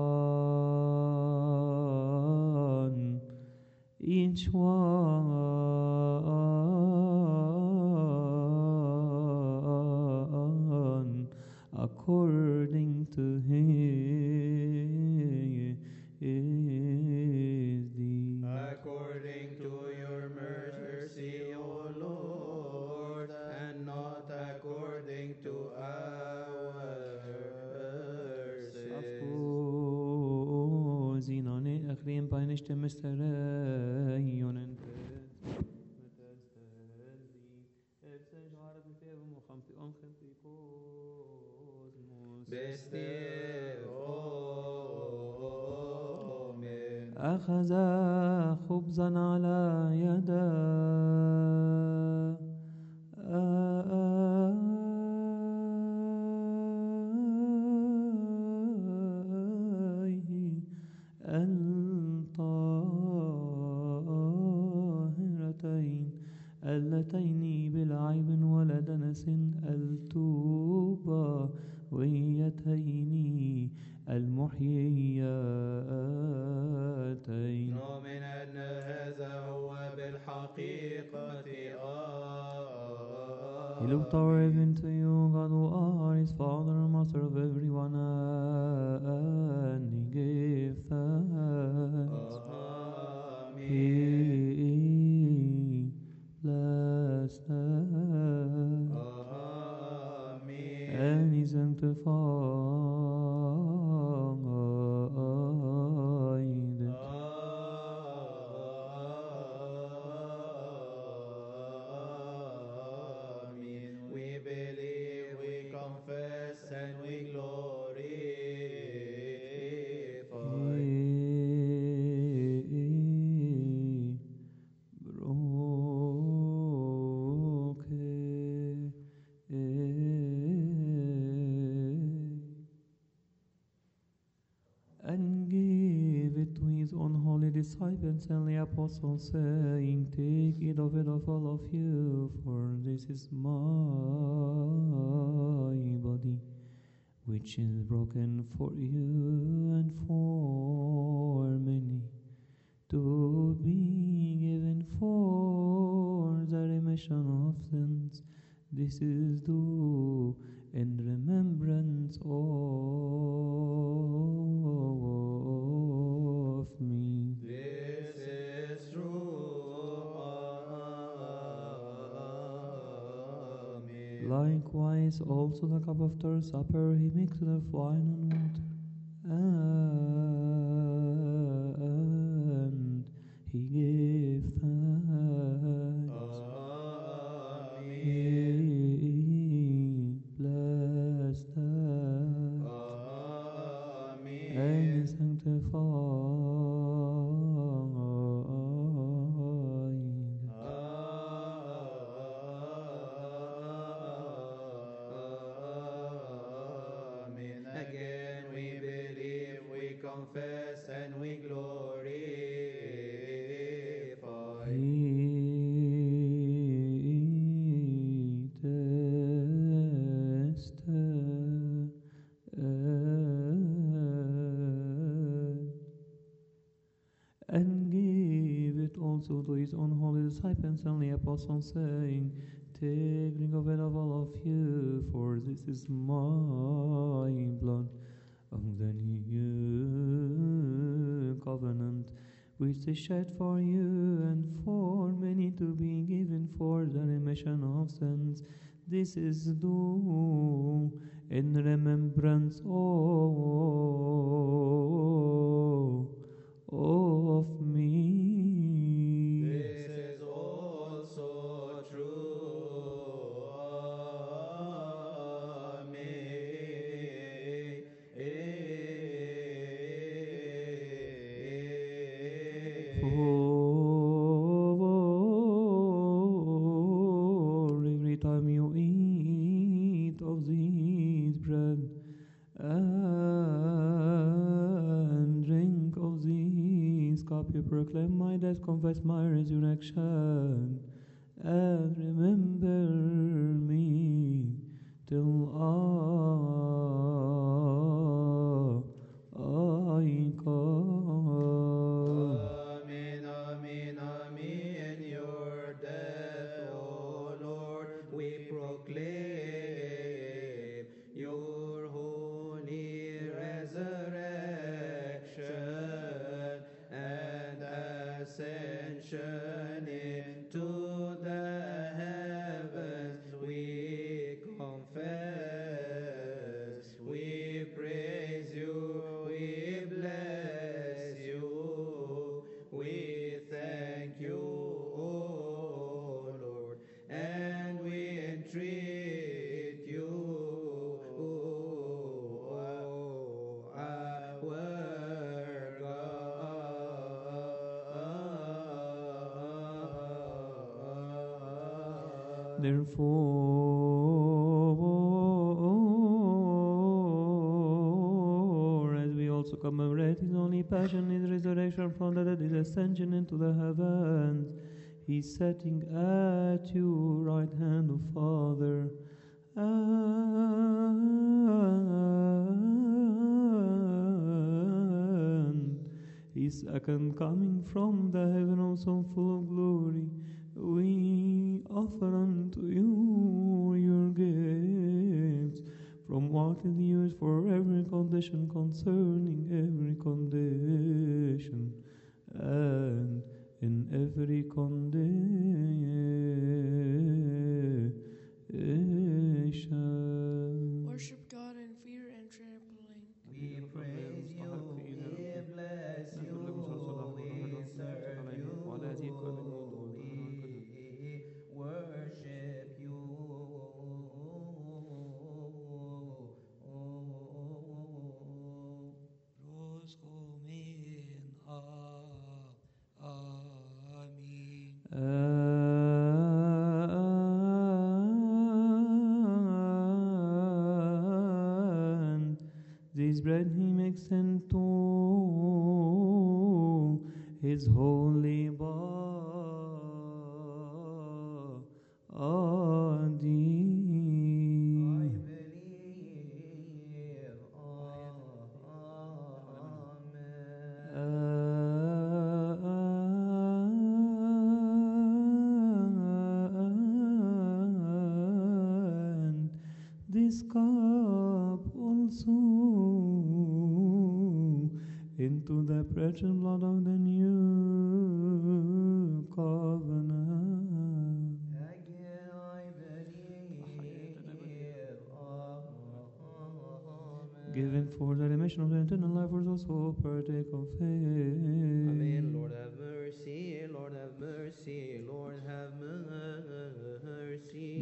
one, each one, according to his deed. According to your mercy, O Lord, and not according to our sins. Afko zinane akhrim payneşte mestere yonen. Amen. أخذ خبزا على يديه الطاهرتين اللتين بلا عيب ولا دنس التوبويتين المحييتين. نؤمن أن هذا هو بالحقيقة He looked our heaven to you, God, who are his Father, Master of everyone, and he gave thanks. Amen. He blessed them, Amen. and he sanctified them. Amen. We believe, we confess, and we glorify. And gave it to his own holy disciples and the apostles, saying, Take it of it of all of you, for this is my body, which is broken for you and for many, to be given for the remission of sins. This is do in remembrance of me. This is true. Amen. Likewise, also the cup after supper, he mixed with wine and water, and he gave thanks. He blessed them, and he sanctified. Amen. Again we believe, we confess, and we glorify. He tested and gave it also to his own holy disciples and the apostles, saying, Take, drink of it of all of you, for this is my blood of the new covenant, which is shed for you and for many to be given for the remission of sins. This is do in remembrance of, of me. This is also true. For every time you eat of this bread and drink of this cup, you proclaim my death, confess my resurrection, and remember me till I, I come. Amen, amen, amen. In your death, O Lord, we proclaim your holy resurrection and ascension into the heavens. We confess, we praise you, we bless you, we thank you, O Lord, and we entreat you Therefore, as we also commemorate his only passion, his resurrection from the dead, his ascension into the heavens, he's sitting at your right hand, O Father. And his second coming from the heaven, also full of glory, we offer unto you your gifts, from what is used for every condition, concerning every condition, and in every condition. Worship God in fear and trembling. We praise you, we bless you, we serve you, we worship you. Roscomin, Amen. And this bread he makes into his holy body. And this cup also into the precious blood of the new covenant. Again I believe, amen. Given for the remission of the eternal life, for those who partake of faith. Amen. Lord have mercy, Lord have mercy, Lord have mercy.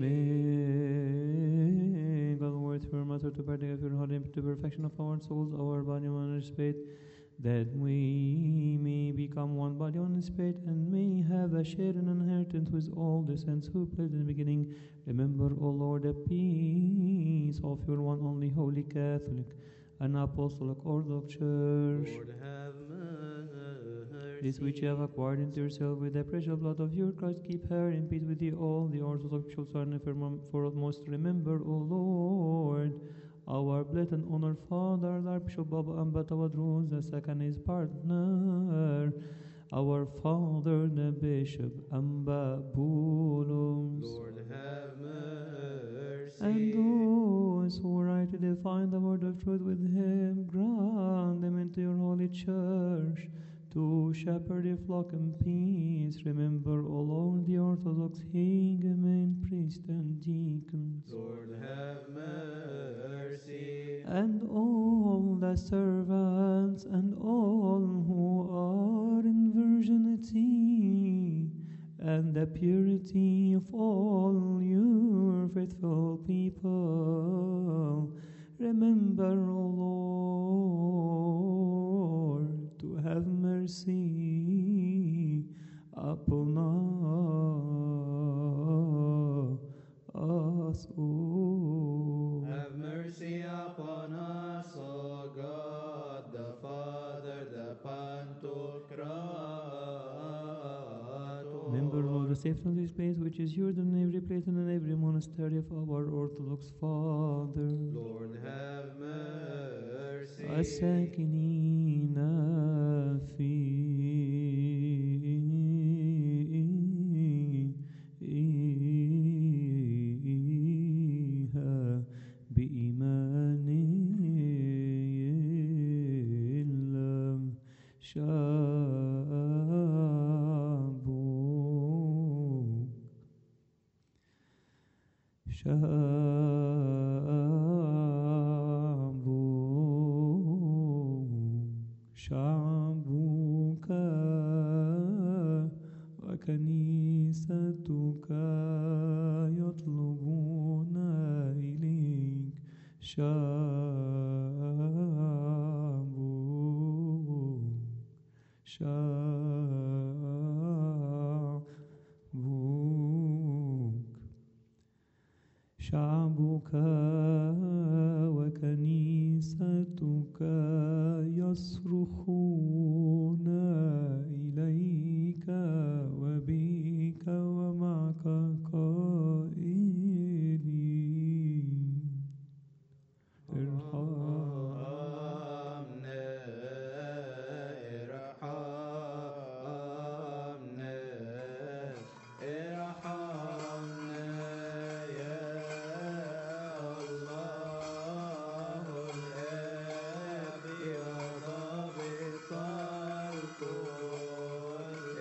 May God work through our Master to partake of your holy and to perfection of our souls, our body, one spirit, that we may become one body, one spirit, and may have a share in inheritance with all the saints who played in the beginning. Remember, O Lord, the peace of your one only holy Catholic and Apostolic Orthodox Church. Lord have mercy. This which you have acquired into yourself with the precious blood of your Christ, keep her in peace with you all. The Orthodox bishops are foremost. Remember, O Lord, our blessed and honored Father, the Archbishop Baba Ambatawad, the second his partner, our Father, the Bishop Amba Bulums. Lord have mercy. And those who rightly define the word of truth with him, grant them into your holy church to shepherd your flock in peace. Remember, O Lord, the Orthodox hegumen, priests, and deacons. Lord have mercy. And all the servants and all who are in virginity, and the purity of all your faithful people. Remember, O Lord, to have mercy upon us all. Have mercy upon us, O God, the Father, the Pantocrator. Remember, Lord, the safety of this place, which is yours in every place and in every monastery of our Orthodox Father. Lord, have mercy. الساكنين فيها بإيمان لم شعبك شعبك وكنيستك يطلبون إليك شعبك شعبك شعبك وكنيستك يصرخون إليك وبك ومعك قائلين ارحمنا ارحمنا ارحمنا يا الله الآب يا ضابط الكل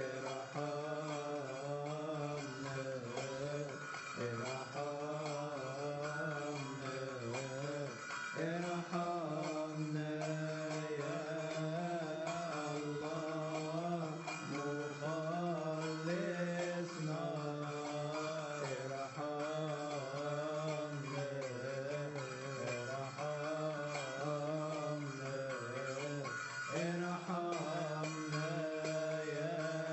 ارحمنا ارحمنا ارحمنا يا الله مخلصنا ارحمنا ارحمنا ارحمنا يا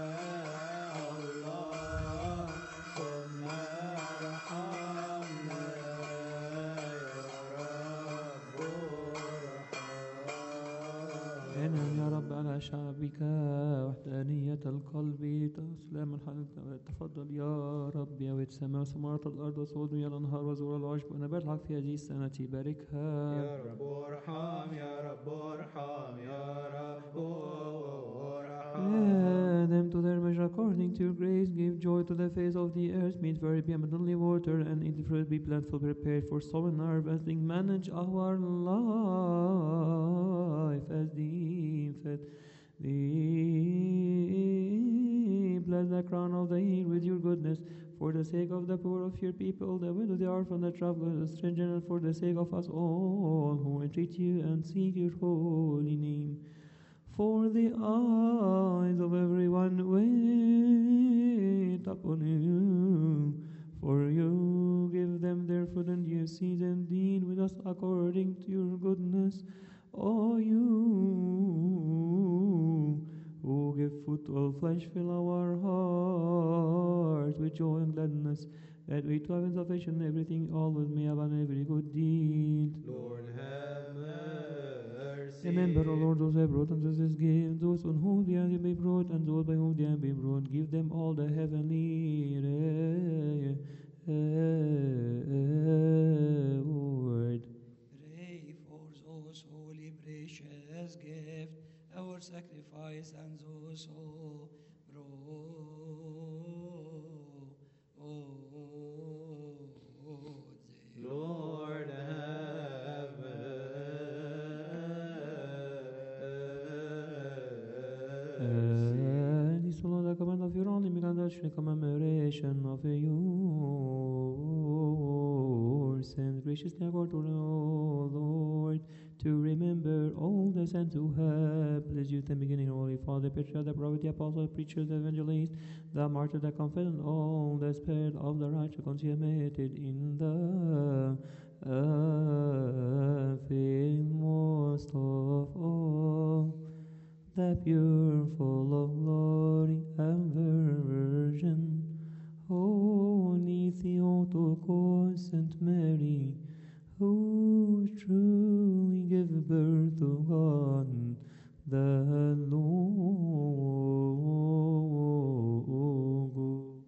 الله ثم ارحمنا انعم يا رب على شعبك وحدانية القلب تسلم الحق. تفضل يا رب يا ويت السماء وثمرة الأرض وصعود يا الأنهار وزور العشب ونبات الحق في هذه السنة باركها. يا رب ارحم يا رب ارحم يا رب ارحم. Add them to their measure according to your grace. Give joy to the face of the earth. Meet very be abundantly water, and in the fruit be plentiful, prepared for soul and harvesting. Manage our life as the fit. Thee bless the crown of the year with your goodness, for the sake of the poor of your people, the widow, the orphan, the traveler, the stranger, and for the sake of us all who entreat you and seek your holy name. For the eyes of everyone wait upon you, for you give them their food in due season. Deal with us according to your goodness, O you who give food to all flesh. Fill our hearts with joy and gladness, that we to have insufficient in everything always may abound in every good deed. Lord have mercy. Remember, O Lord, those who have brought unto this gift, those on whom they have been brought, and those by whom they have been brought. Give them all the heavenly reward. Pray for those holy precious gift, our sacrifice, and those who brought them. Lord have And this follow the command of your only begotten commemoration of your sins. Graciously accord to O Lord, to remember all the saints who have blessed you, the beginning, Holy Father, Patriarch, the prophet, the apostle, preacher, the evangelist, the martyr, the confidant, all the spirit of the righteous consummated in the uh, faith most of all, the pure, full of glory and virgin, Holy Theotokos, Saint Mary, who truly gave birth to God the Lord.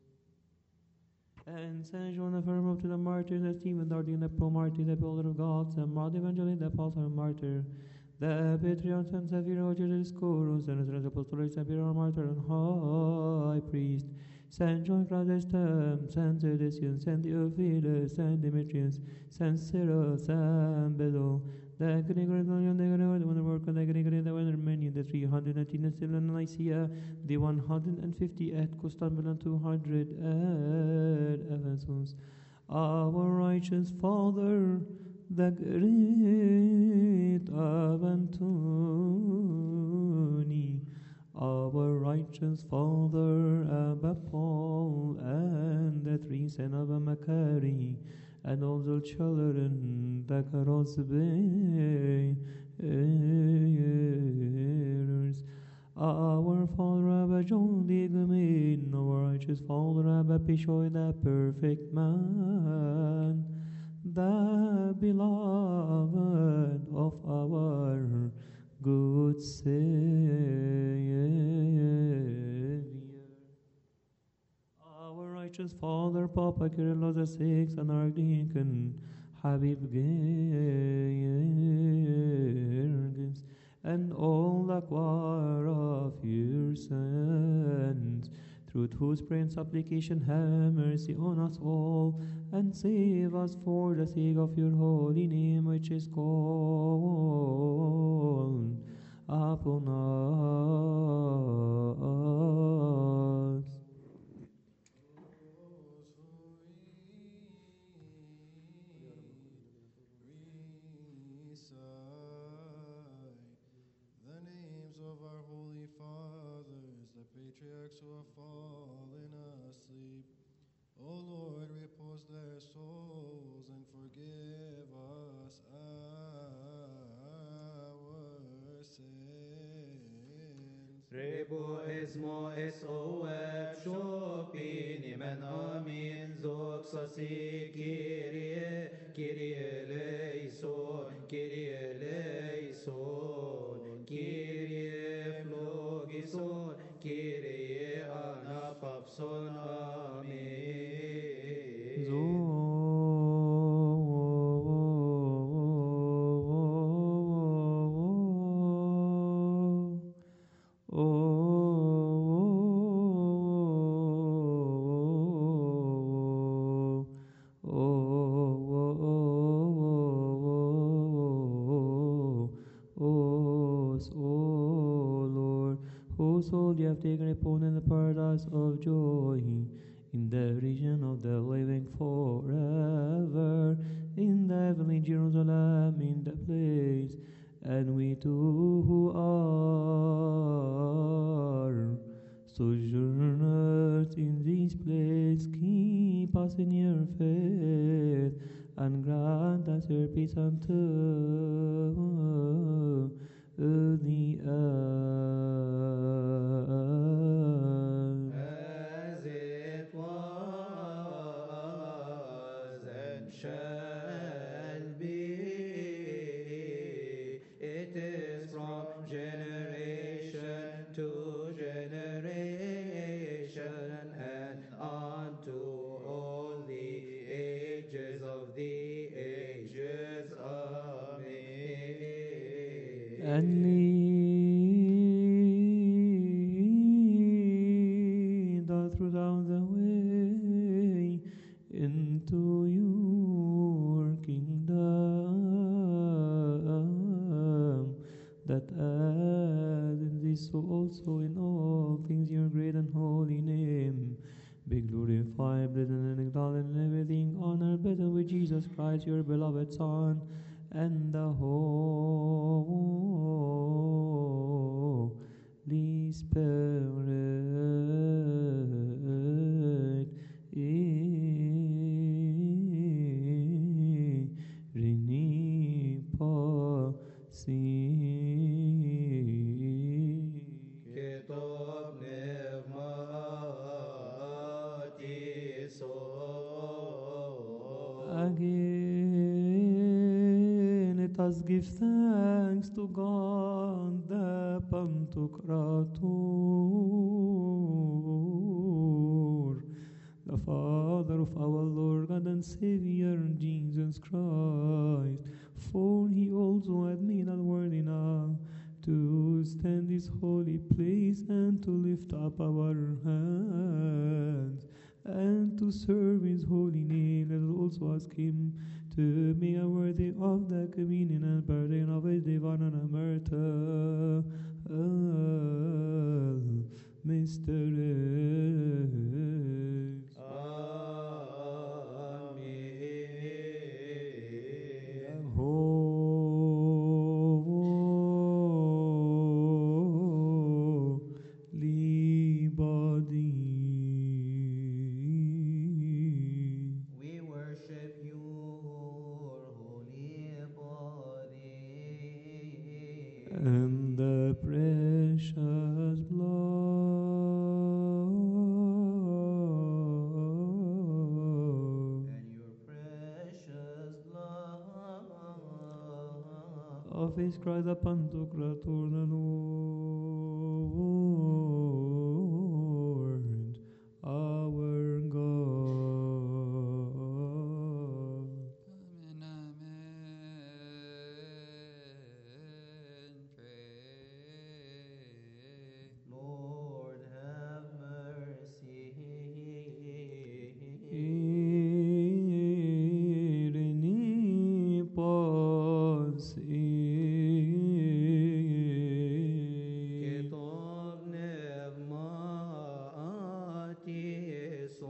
And Saint John, the firm up to the martyrs, the Stephen, the Ardian, the pro-martyr, the pillar of God, Saint Mark, the evangelist, the apostle and martyr, the patriarch, Saint Xavier, Jesus, Scorus, and the apostolic, Saint Peter, martyr and high priest, Saint John Chrysostom, Saint Zedesian, Saint Theophilus, Saint Demetrius, Saint Cyril, Saint Bedel, the Gregory, the Gregory, the Wonderworker, the Gregory, the Wondermany, the three hundred nineteen at Nicaea, the one hundred fifty at Constantinople, and two hundred at Ephesus. Our righteous Father, the great Avantoni, our righteous Father, Abba Paul, and the three sons of Macari, and all the children, the cross-bearers, our Father, Abba John the Egumen, our righteous righteous Father, Abba Pishoi, the perfect man, the beloved of our good Savior. Our righteous Father, Papa Kyrillos the Sixth, and Archdeacon Habib Gerges, and all the choir of your saints, through whose prayer and supplication have mercy on us all, and save us for the sake of your holy name, which is called upon us. The names of our holy fathers, the patriarchs who have fallen asleep. O Lord, repose their souls and forgive us our sins. Rebo esmo es oeb shopini men amin zoxasi Kyrie, Kyrie eleison, Kyrie eleison, Kyrie flogison, Kyrie anapapson, Amen. Whose soul you have taken upon in the paradise of joy, in the region of the living forever, in the heavenly Jerusalem, in the place, and we too who are sojourners in this place, keep us in your faith, and grant us your peace unto the earth. As it was and shall be, it is from generation to generation and unto all the ages of the ages. Amen. And lead us throughout the way into your kingdom, that as in this so also in all things your great and holy name be glorified, blessed and exalted in everything, honor, better with Jesus Christ, your beloved Son, and the Holy Spirit. Irini pasi. Ketov pneumati so. Again, let us give thanks to God, the Pantocrator, the Father of our Lord God and Savior Jesus Christ, for he also had made us worthy now to stand this holy place and to lift up our hands and to serve his holy name. Let us also ask him to make us worthy of the communion and burden of his divine and immortal mysteries. Amen. Holy body. We worship your holy body And the precious blood face Christ the Pantocrator, the Lord, our God. Amen, amen. Pray. Lord, have mercy. Irene Pasi. Ketov nevmati so.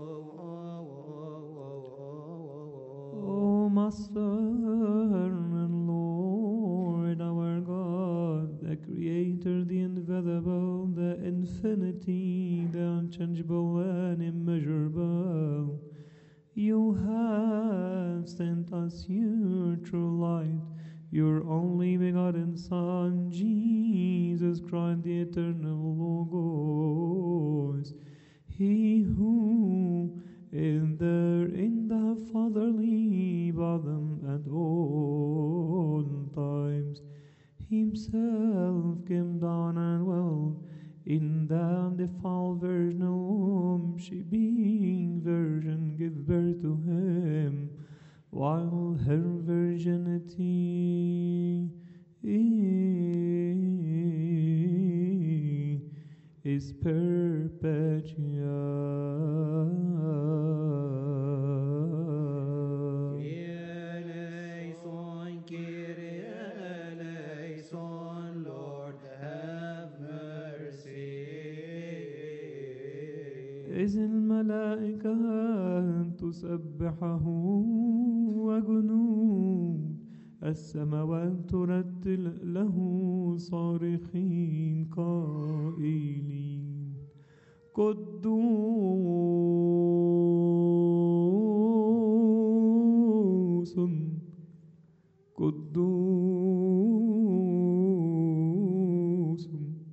O Master and Lord, our God, the Creator, the invisible, the infinity, the unchangeable and immeasurable, you have sent us your true light, your only begotten Son, Jesus Christ, the eternal Logos, he who is there in the fatherly bosom at all times, himself came down and dwelt in the defiled virginal womb, she being virgin gave birth to him, while her virginity is perpetual. Eleison, Kyrie eleison, Lord, have mercy. إذ الملائكة تسبحه وجنود السماوات ترتل له صارخين قائلين قدوس قدوس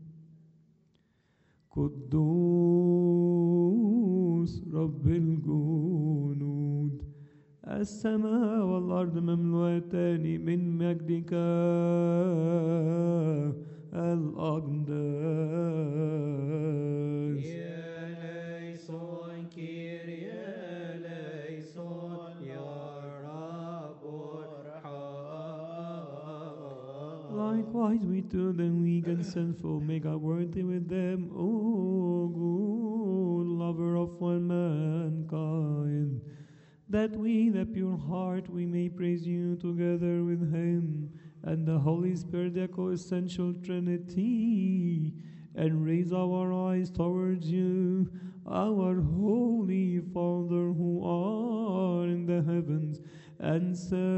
قدوس رب الجنود السماء والأرض مملوءتان من مجدك الأقدس. Eleison, Kyrie eleison, Ya Rabbul Rahman. Likewise, we too, the weak and sinful, make our worthy with them, O good lover of all mankind, that we, the pure heart, we may praise you together with him and the Holy Spirit, the co-essential Trinity, and raise our eyes towards you, our Holy Father, who are in the heavens, and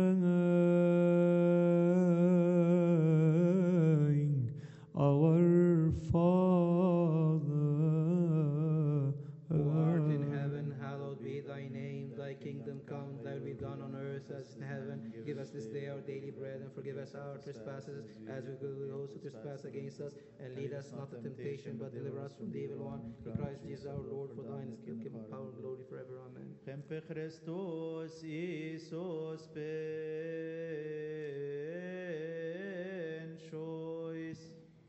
saying, Our Father, Who art in heaven, hallowed be thy name. Thy kingdom come, thy will be done on earth as in heaven. Give us this day our daily bread, and forgive us our trespasses, as we forgive those who trespass against us. And lead us not to temptation, but deliver us from the evil one. Through Christ Jesus our Lord, for thine is the kingdom, power, and glory forever. Amen. Hempe Christos Isus pen choice.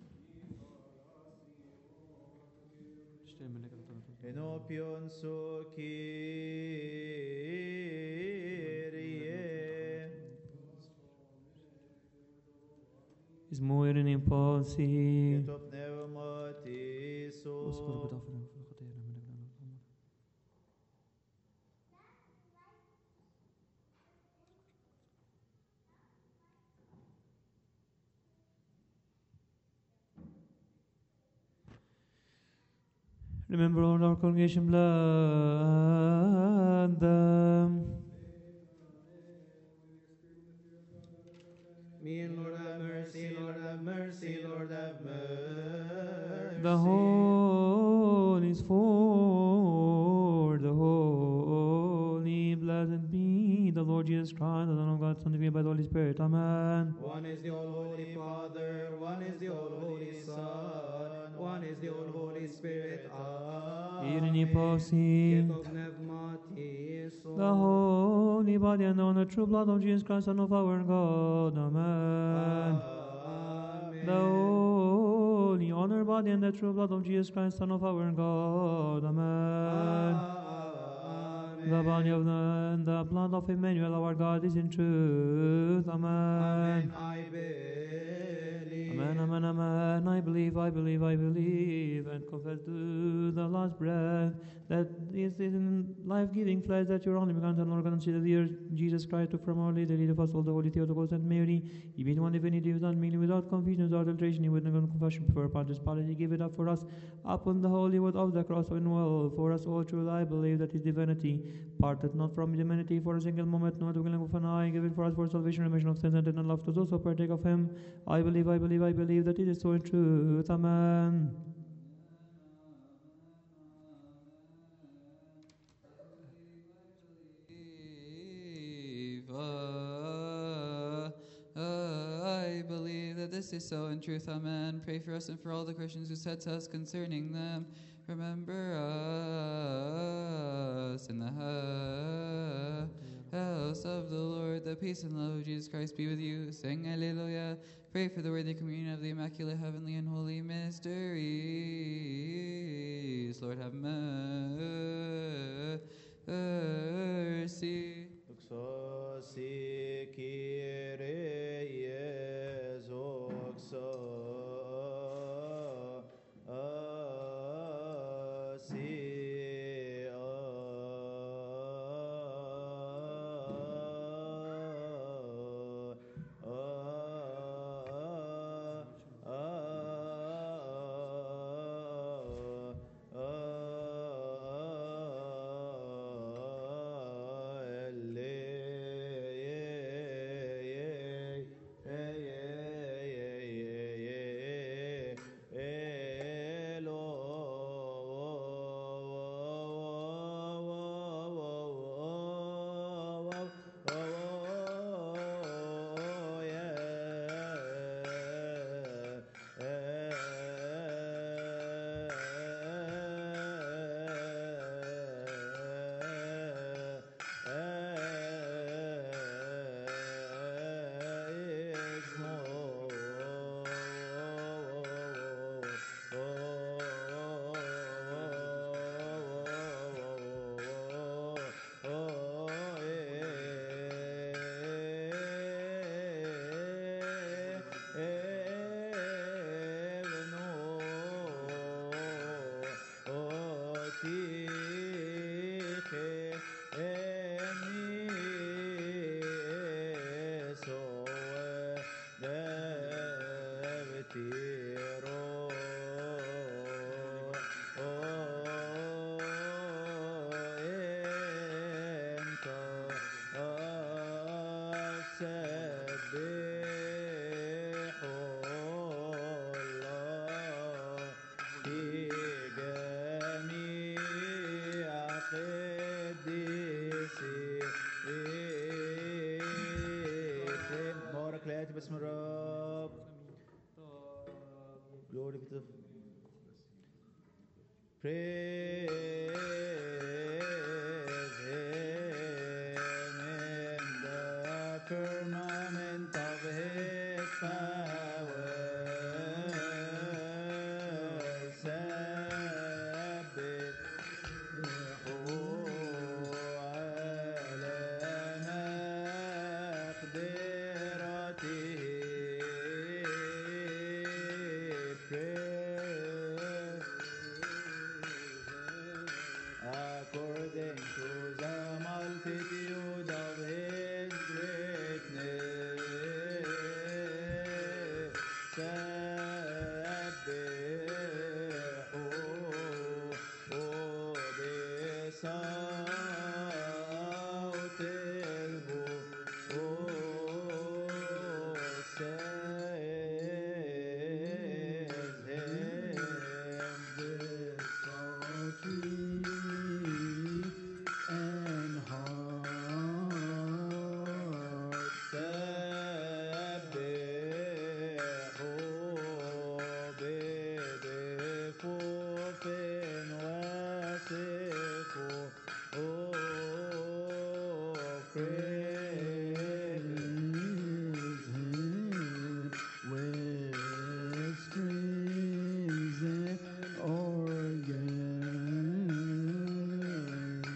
Enopion so Kyrie. is more in impulsi. Get up pneumati so. Remember all our congregation blood. them. Me and Lord have mercy, Lord have mercy, Lord have mercy. The whole is for the holy. Blessed be the Lord Jesus Christ, the Son of God, Son of God, by the Holy Spirit. Amen. One is the all-holy Father, one is the all-holy Son, one is the all-holy Spirit. Irini posi. Ketov nevmati so. the holy body and on the true blood of Jesus Christ, Son of our God. Amen. The holy honor body and the true blood of Jesus Christ, Son of our God. Amen. The body of the, and the blood of Emmanuel, our God, is in truth. Amen. I believe. Amen, amen, amen. I believe, I believe, I believe, and confess to the last breath that is in life-giving flesh that your only begotten Lord God and Savior, dear Jesus Christ, took from our Lady, lead of us all, the Holy Theotokos and Mary. He being one divinity without meaning, without confusion, without alteration, he would not confession before Pontius Pilate. He gave it up for us upon the holy wood of the cross, and well, for us all truly I believe that his divinity parted not from humanity for a single moment, not a twinkling of an eye, given for us for salvation, remission of sins, and eternal life to those who partake of him. I believe, I believe, I believe that it is so in truth. Amen. I believe that this is so in truth. Amen. Pray for us and for all the Christians who said to us concerning them. Remember us in the house of the Lord. The peace and love of Jesus Christ be with you. Sing Alleluia. Pray for the worthy communion of the Immaculate, Heavenly, and Holy Mysteries. Lord, have mercy. Doxosi Kyrie Zoxo باسم الرب. Glory be to the praise him in the firmament of his power. According to the multitude of his greatness, سبحوا بصوت البؤوس. praise him with strings and organs.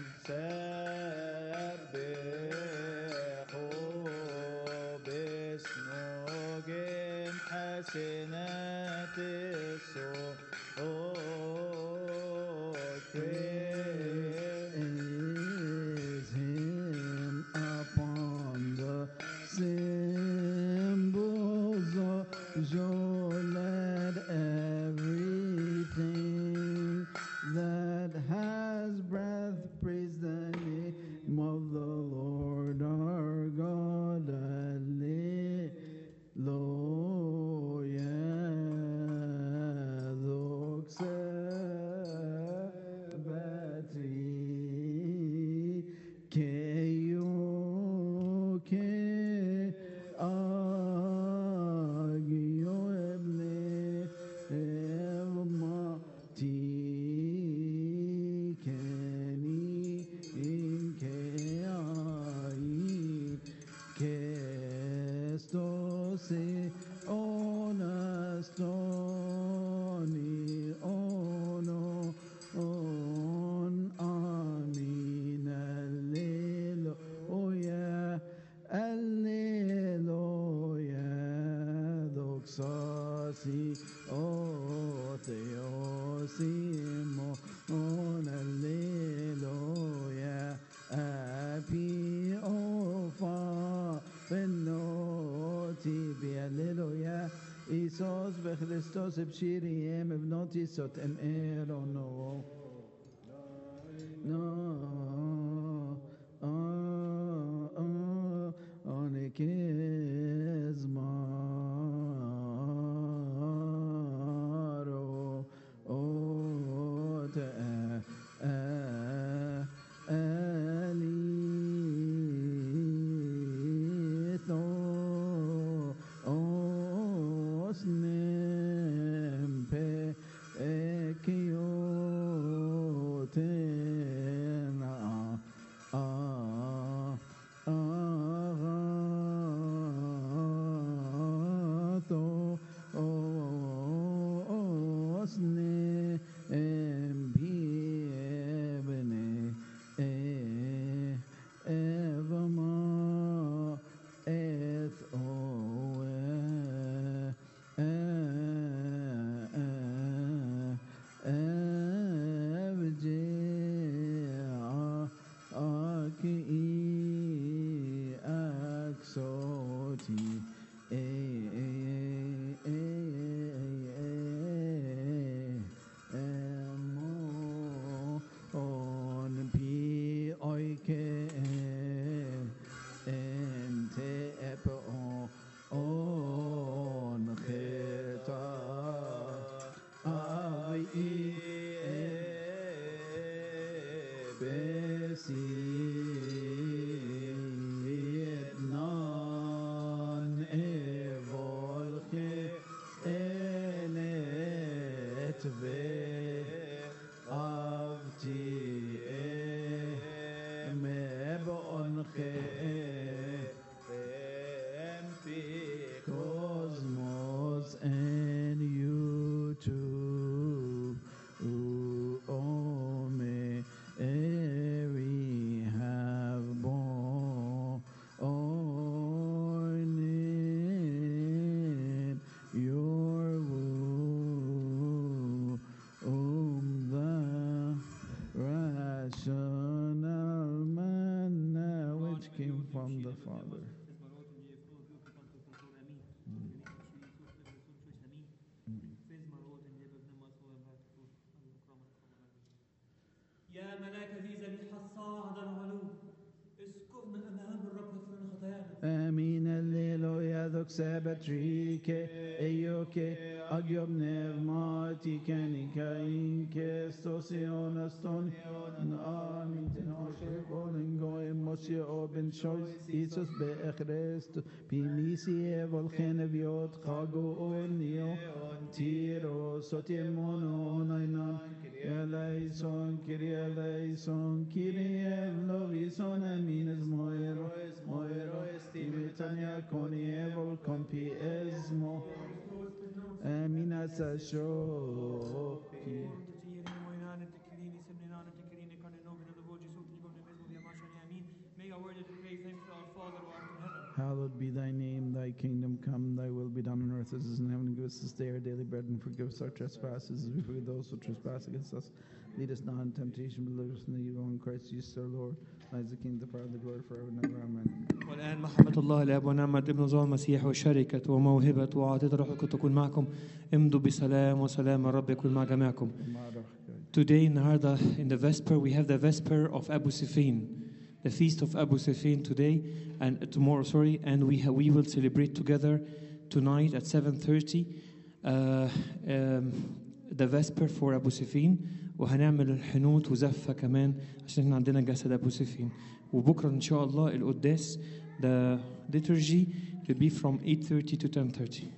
سبحوا باسمك حسنات الصوت. Praise him upon the cymbals of joy. Let everything that has breath praise the name of the Lord our God. Alleluia. Doxa batri keyo ke agio eble evmati keni inke ai kestose onastoni ono on amin alleluia alleluia doxasi o theosimo on alleluia api o fa benoti bi alleluia Isos v'Christos b'shiriyem b'noti sot em erono. No, ah, ah, onikizmaro, o te alitho, osnem pe ekiyotena ah agato osnem biebne evama eth oe Cosmos and you too, O Mary, have borne in your womb the rational manna which came from the Father. يا ملاك ذي ذبيحة الصاعد العلو اسكن أمام الرب اغفر خطايانا. Amin alleluia doxa batrike eioke agiob nevmati kanika inke stosion aston amin ten asher golen goem mos Josie Oben Choice Jesus be Christ Pimisi Volcane Viot Chago Onio Tiro Sotimono Nainan Eleison Kyrie eleison Kyrie Lovison Amines Moeroes Moeroes Tibetania Conievol Compi Esmo Amina Sasho Hallowed be thy name, thy kingdom come, thy will be done on earth as it is in heaven. Give us this day our daily bread, and forgive us our trespasses as we forgive those who trespass against us. Lead us not into temptation, but deliver us from the evil. In Christ Jesus our Lord, thine is the kingdom, the power, and the glory forever and ever. Amen. والآن محبة الله الآب ونعمة ابن ذو المسيح وشركة وموهبة وعطية الروح القدس تكون معكم. امضوا بسلام وسلام الرب يكون مع جميعكم. Today in Harda, in the Vesper, we have the Vesper of Abu Sifin, the feast of Abu Sifin today and tomorrow, sorry, and we ha- we will celebrate together tonight at seven thirty uh, um, the Vesper for Abu Sifin, وهنعمل الحنوت وزفة كمان عشان احنا عندنا جسد أبو سفين. وبكرة إن شاء الله القداس the liturgy will be from eight thirty to ten thirty.